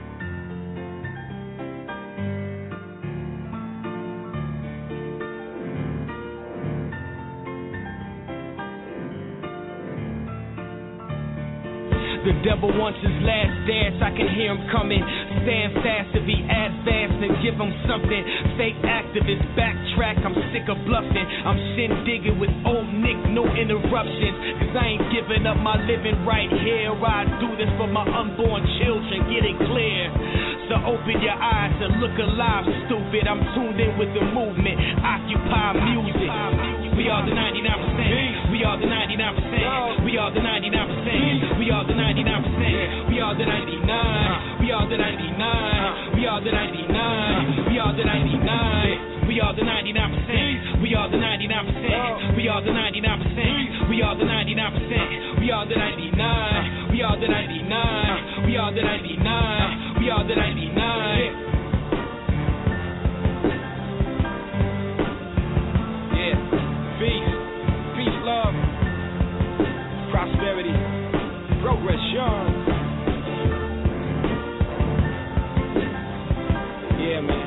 The devil wants his last dance, I can hear him coming. Stand fast if he advance and give him something. Fake activists backtrack, I'm sick of bluffing. I'm shin digging with old Nick, no interruptions. Cause I ain't giving up my living right here. I do this for my unborn children, get it clear. So open your eyes and look alive, stupid. I'm tuned in with the movement, occupy music. We are the ninety-nine percent. We are the ninety-nine percent. We are the ninety-nine percent. We are the ninety-nine percent. We are the ninety-nine. We are the ninety-nine. We are the ninety-nine. We are the ninety-nine. We are the ninety-nine percent. We are the ninety-nine percent. We are the ninety-nine percent. We are the ninety-nine percent. We are the ninety-nine. We are the ninety-nine. We are the ninety-nine. We are the ninety-nine. Love, prosperity, progression. Yeah, man.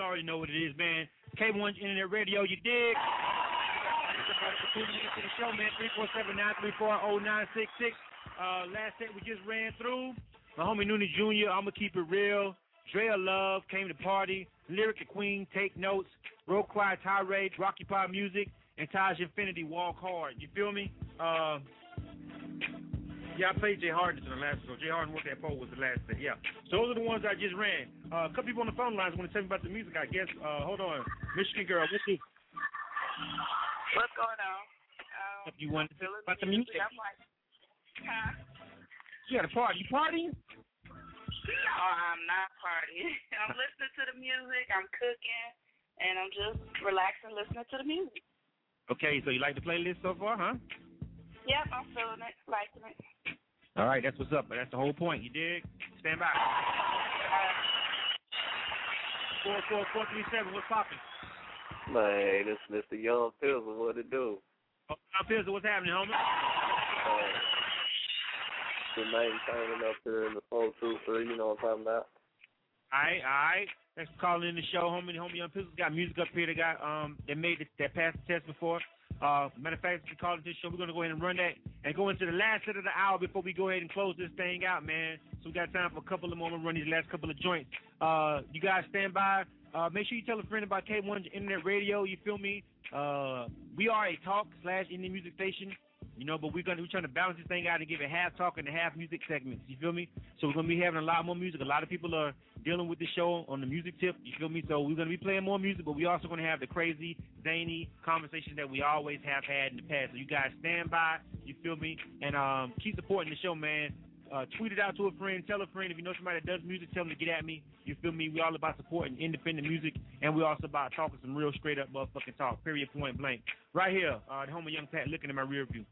already know what it is, man. K one Internet Radio, you dig? Tuning into the show, man. three four seven, nine three four, zero nine six six. Uh, last set we just ran through. My homie Noonie Junior, I'm going to keep it real. Drea Love came to party. Lyric the Queen, Take Notes. Roll Quiet Tirade, Rocky Pop Music, and Taj Infinity, Walk Hard. You feel me? Uh, yeah, I played Jay Harden on the last show. Jay Harden worked that pole was the last set. Yeah. So those are the ones I just ran. Uh, a couple people on the phone lines want to tell me about the music, I guess. Uh, hold on. Michigan girl, what's this? What's going on? Um, If you want to tell about the music. I'm like, huh? You got a party. You partying? No, I'm not partying. I'm listening to the music. I'm cooking, and I'm just relaxing, listening to the music. Okay, so you like the playlist so far, huh? Yep, I'm feeling it, liking it. All right, that's what's up. But that's the whole point. You dig? Stand by. Four four four three seven. What's popping? Man, this Mister Young Pizzle, what it do? Oh, Young Pizzle, what's happening, homie? Uh, the maintaining up here in the four two three. You know what I'm talking about? All right, all right. Thanks for calling in the show, homie. Homie Young Pizzle's got music up here. They got um, they made it, that passed the test before. Uh, matter of fact, if you call it this show, we're gonna go ahead and run that and go into the last set of the hour before we go ahead and close this thing out, man. So we got time for a couple of more. I'm gonna run these last couple of joints. Uh, you guys stand by. Uh, make sure you tell a friend about K one Internet Radio. You feel me? Uh, we are a talk slash indie music station. You know, but we're gonna we're trying to balance this thing out and give it half talk and half music segments. You feel me? So we're gonna be having a lot more music. A lot of people are dealing with the show on the music tip. You feel me? So we're gonna be playing more music, but we also gonna have the crazy, zany conversations that we always have had in the past. So you guys stand by. You feel me? And um, keep supporting the show, man. Uh, tweet it out to a friend. Tell a friend. If you know somebody that does music, tell them to get at me. You feel me? We all about supporting independent music, and we also about talking some real straight up motherfucking talk. Period. Point blank. Right here, uh, the home of Young Pat, looking at my rear view.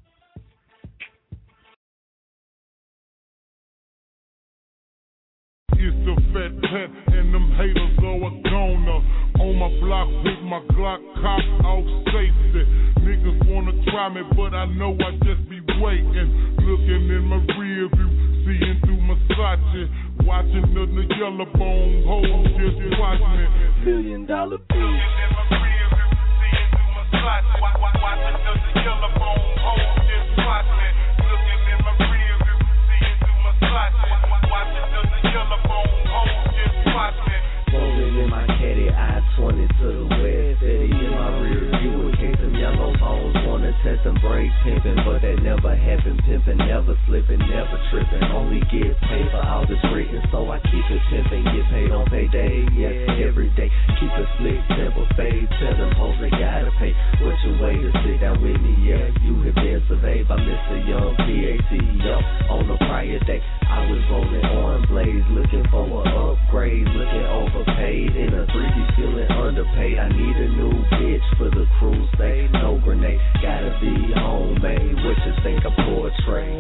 It's the fat pet and them haters are a goner. On my block with my Glock cop out safety. Niggas wanna try me, but I know I just be waiting. Looking in my rear view, seeing through my Versace. Watching the, the yellow bone hoes just watch me. Million dollar piece. Watching the, the yellow bone hoes just watch me. Looking in my rear view, seeing through my Versace. Watching the, the yellow bone hoes just watch me. Rolling in my caddy, I twenty to the west. Steady in my rear view in case them yellow bones wanna test and break pimping. But that never happened, pimping, never slipping, never tripping. Only get paid for all this written, so I keep it pimping. Get paid on payday, yes, every day. Keep it slick, simple, fade. Tell them hoes they gotta pay. What's your way to sit down with me? Yeah, you have been surveyed by Mister Young P A T. Yup, on the prior day, I was rolling on blaze, looking for an upgrade, looking overpaid. In a three D feeling underpaid. I need a new bitch for the cruise. Say no grenade, gotta be homemade. What you think of portrait?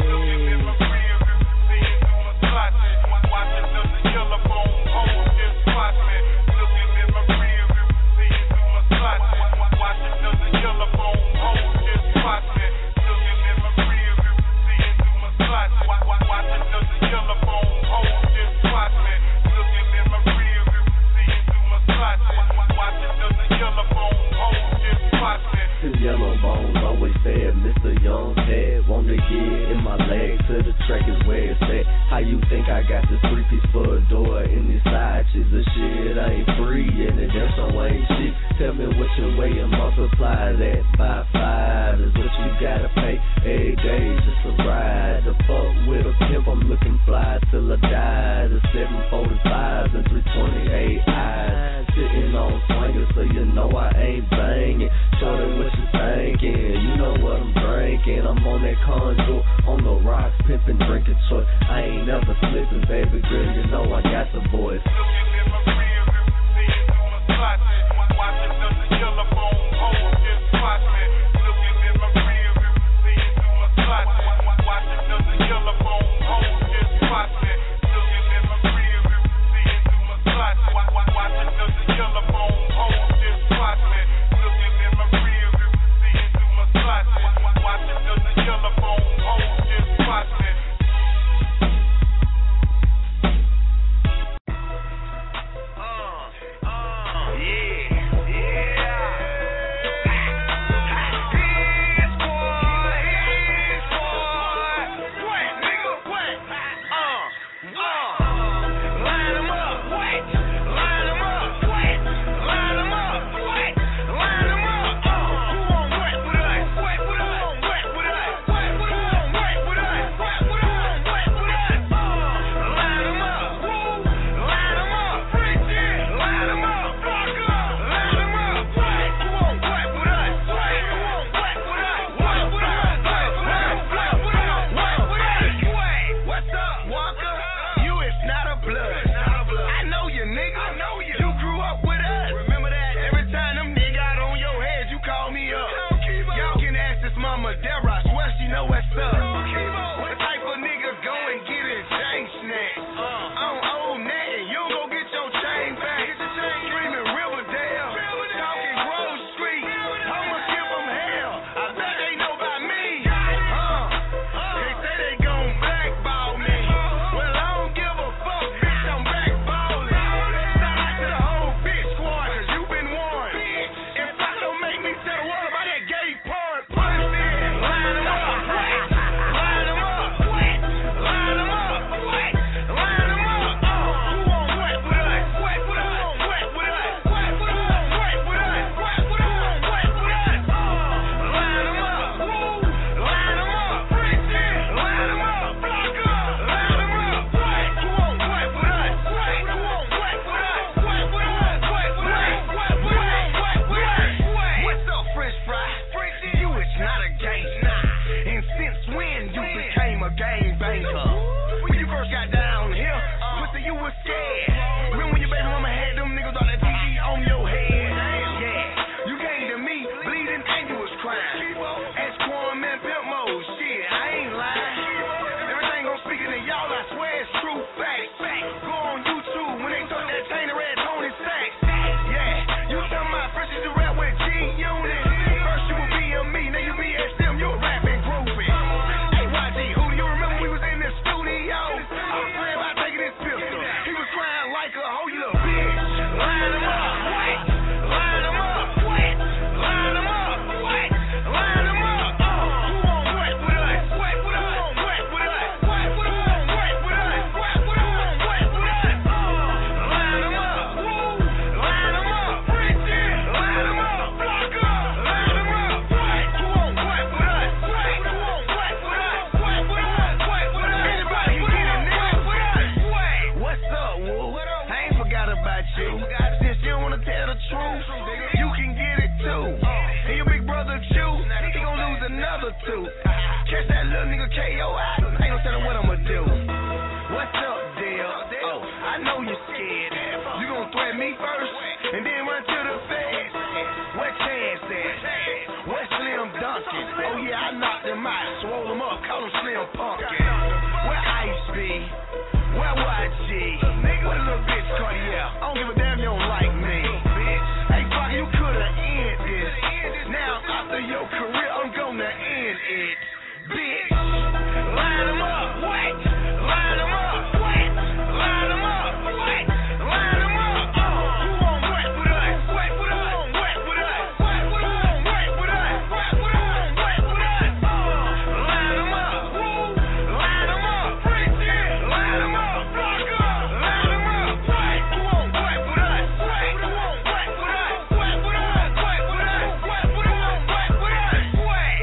Yellow bones always said, Mister Young said, wanna get in my leg to the track is where it's at. How you think I got this three piece for a door in these side chicks? The shit ain't free and the damn show ain't cheap. Tell me what your way and multiply that by five is what you gotta pay every day just to ride. The fuck with a pimp, I'm looking fly till I die. The seven forty-fives and three twenty-eight eyes sitting on swingers, so you know I ain't banging. Shorty, what you thinking? You know what I'm drinking. I'm on that conjure, on the rocks, pimping, drinking choice. I ain't never slipping, baby girl. You know I got the voice. Watching the yellow bone hoes just watch me. Looking in my rear view, seeing through my Versace. Watching the yellow bone hoes just watch me. Looking in my rear view, seeing through my Versace. Watching the yellow bone hoes just watch me. Looking in my rear view, seeing through my Versace. Watching the yellow bone hoes just watch me. your career, I'm gonna end it. Bitch, line them up, what? Line them up, what? Line them up, what? Line them up, uh. Who won't work with us? Work with us, work with us. Work with us, work with us. Work with us, work with us, uh. Line them up, woo. Line them up, Prince, line them up, block up. Line them up, what? Who won't work with us? What? Who won't work with us? Work with us, work with us. Work with us, work with us. What?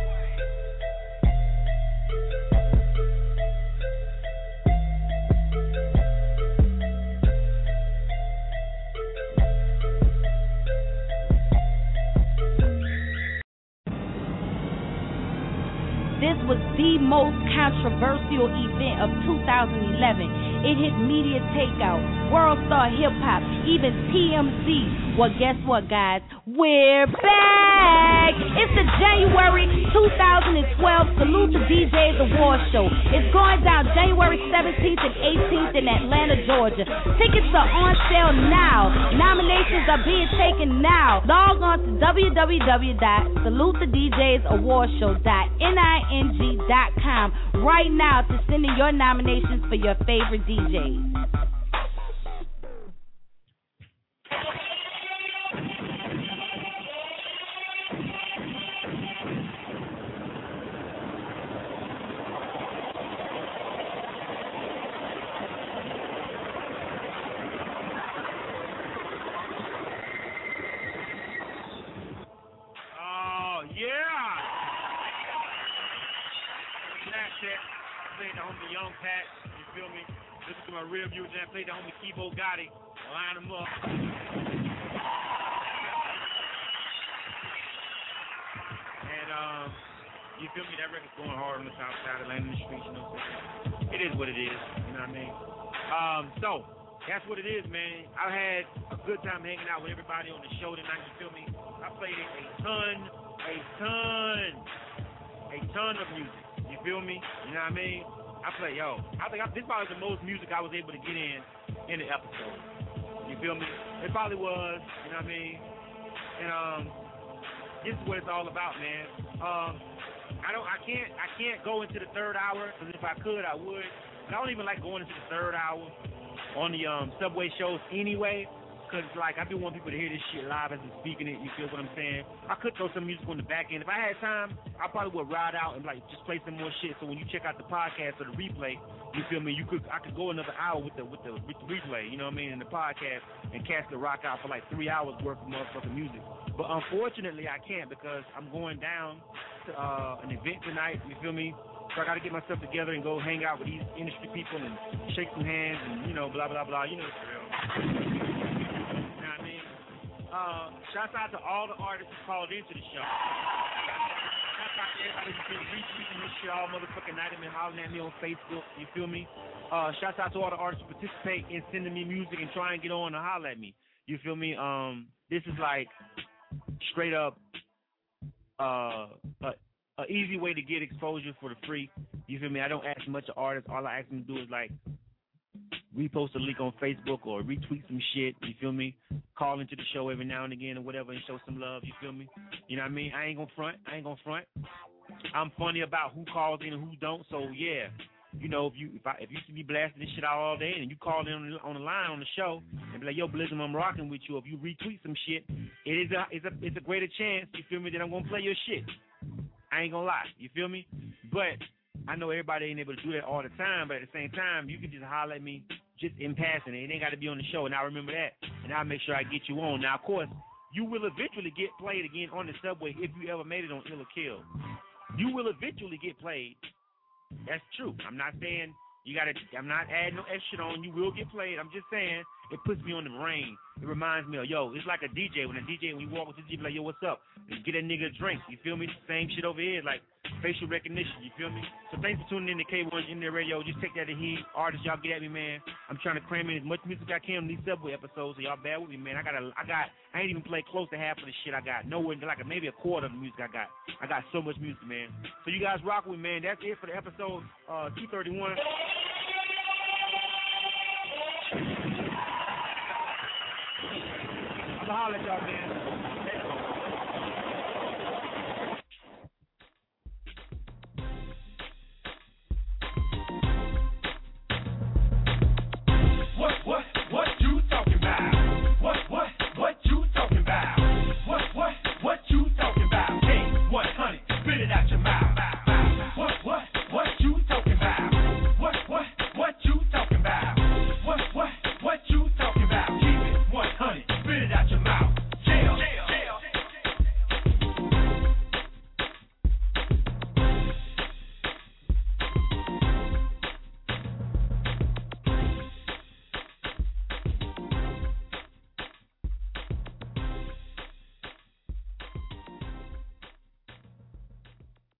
This was the most controversial event of two thousand eleven. It hit media takeout, World Star Hip Hop, even T M Z. Well, guess what, guys? We're back! It's the January two thousand twelve Salute to D Js Award Show. It's going down January seventeenth and eighteenth in Atlanta, Georgia. Tickets are on sale now. Nominations are being taken now. Log on to w w w dot salute the d js award show dot ning dot com right now to send in your nominations for your favorite D Js. Oh, yeah. Snapchat. Played the homie Young Pat. You feel me? Listen to my real view jam. Played the homie Kibo Gotti. Line them up. And, um, you feel me? That record's going hard on the south side of Atlanta in the streets, you know what I'm saying? It is what it is, you know what I mean? Um, so, that's what it is, man. I had a good time hanging out with everybody on the show tonight, you feel me? I played a ton, a ton, a ton of music, you feel me? You know what I mean? I play, yo, I think I, this probably the most music I was able to get in in the episode, you feel me? It probably was, you know what I mean? And, um, this is what it's all about, man. Um, I don't, I can't, I can't go into the third hour, because if I could, I would. But I don't even like going into the third hour on the um, Subway shows anyway, because, like, I do want people to hear this shit live as I'm speaking it, you feel what I'm saying? I could throw some music on the back end. If I had time, I probably would ride out and, like, just play some more shit, so when you check out the podcast or the replay, you feel me, you could, I could go another hour with the, with the, with the replay, you know what I mean, in the podcast, and cast the rock out for, like, three hours worth of motherfucking music. But unfortunately, I can't, because I'm going down to uh, an event tonight, you feel me? So I got to get myself together and go hang out with these industry people and shake some hands and, you know, blah, blah, blah. You know it's real. You know what I mean? Uh, shouts out to all the artists who called into the show. Shouts out to everybody who's been retweeting this shit all motherfucking night and been hollering at me on Facebook. You feel me? Uh, shouts out to all the artists who participate in sending me music and try and get on to holler at me. You feel me? Um, this is like straight up uh, a, a easy way to get exposure for the free. You feel me? I don't ask much of artists. All I ask them to do is like repost a link on Facebook or retweet some shit. You feel me? Call into the show every now and again or whatever and show some love. You feel me? You know what I mean? I ain't gonna front. I ain't gonna front. I'm funny about who calls in and who don't. So yeah, you know, if you if I if you see me blasting this shit out all day and you call in on the, on the line on the show and be like, yo, Blizzum, I'm rocking with you. If you retweet some shit, it is a it's a it's a greater chance. You feel me? That I'm gonna play your shit. I ain't gonna lie. You feel me? But I know everybody ain't able to do that all the time. But at the same time, you can just holler at me just in passing. It ain't got to be on the show. And I remember that. And I'll make sure I get you on. Now, of course, you will eventually get played again on the subway if you ever made it on Ill or Kill. You will eventually get played. That's true. I'm not saying you got to, I'm not adding no extra on. You will get played. I'm just saying it puts me on the brain. It reminds me of, yo, it's like a D J. When a D J, when you walk with the D J, like, yo, what's up? Get that nigga a drink. You feel me? Same shit over here, like facial recognition. You feel me? So thanks for tuning in to K one in the radio. Just take that to heat. Artists, y'all get at me, man. I'm trying to cram in as much music as I can on these Subway episodes, so y'all bear with me, man. I got, a, I got, I ain't even played close to half of the shit I got. Nowhere, like a, maybe a quarter of the music I got. I got so much music, man. So you guys rock with me, man. That's it for the episode uh, two thirty-one. I'm gonna holler at y'all, man.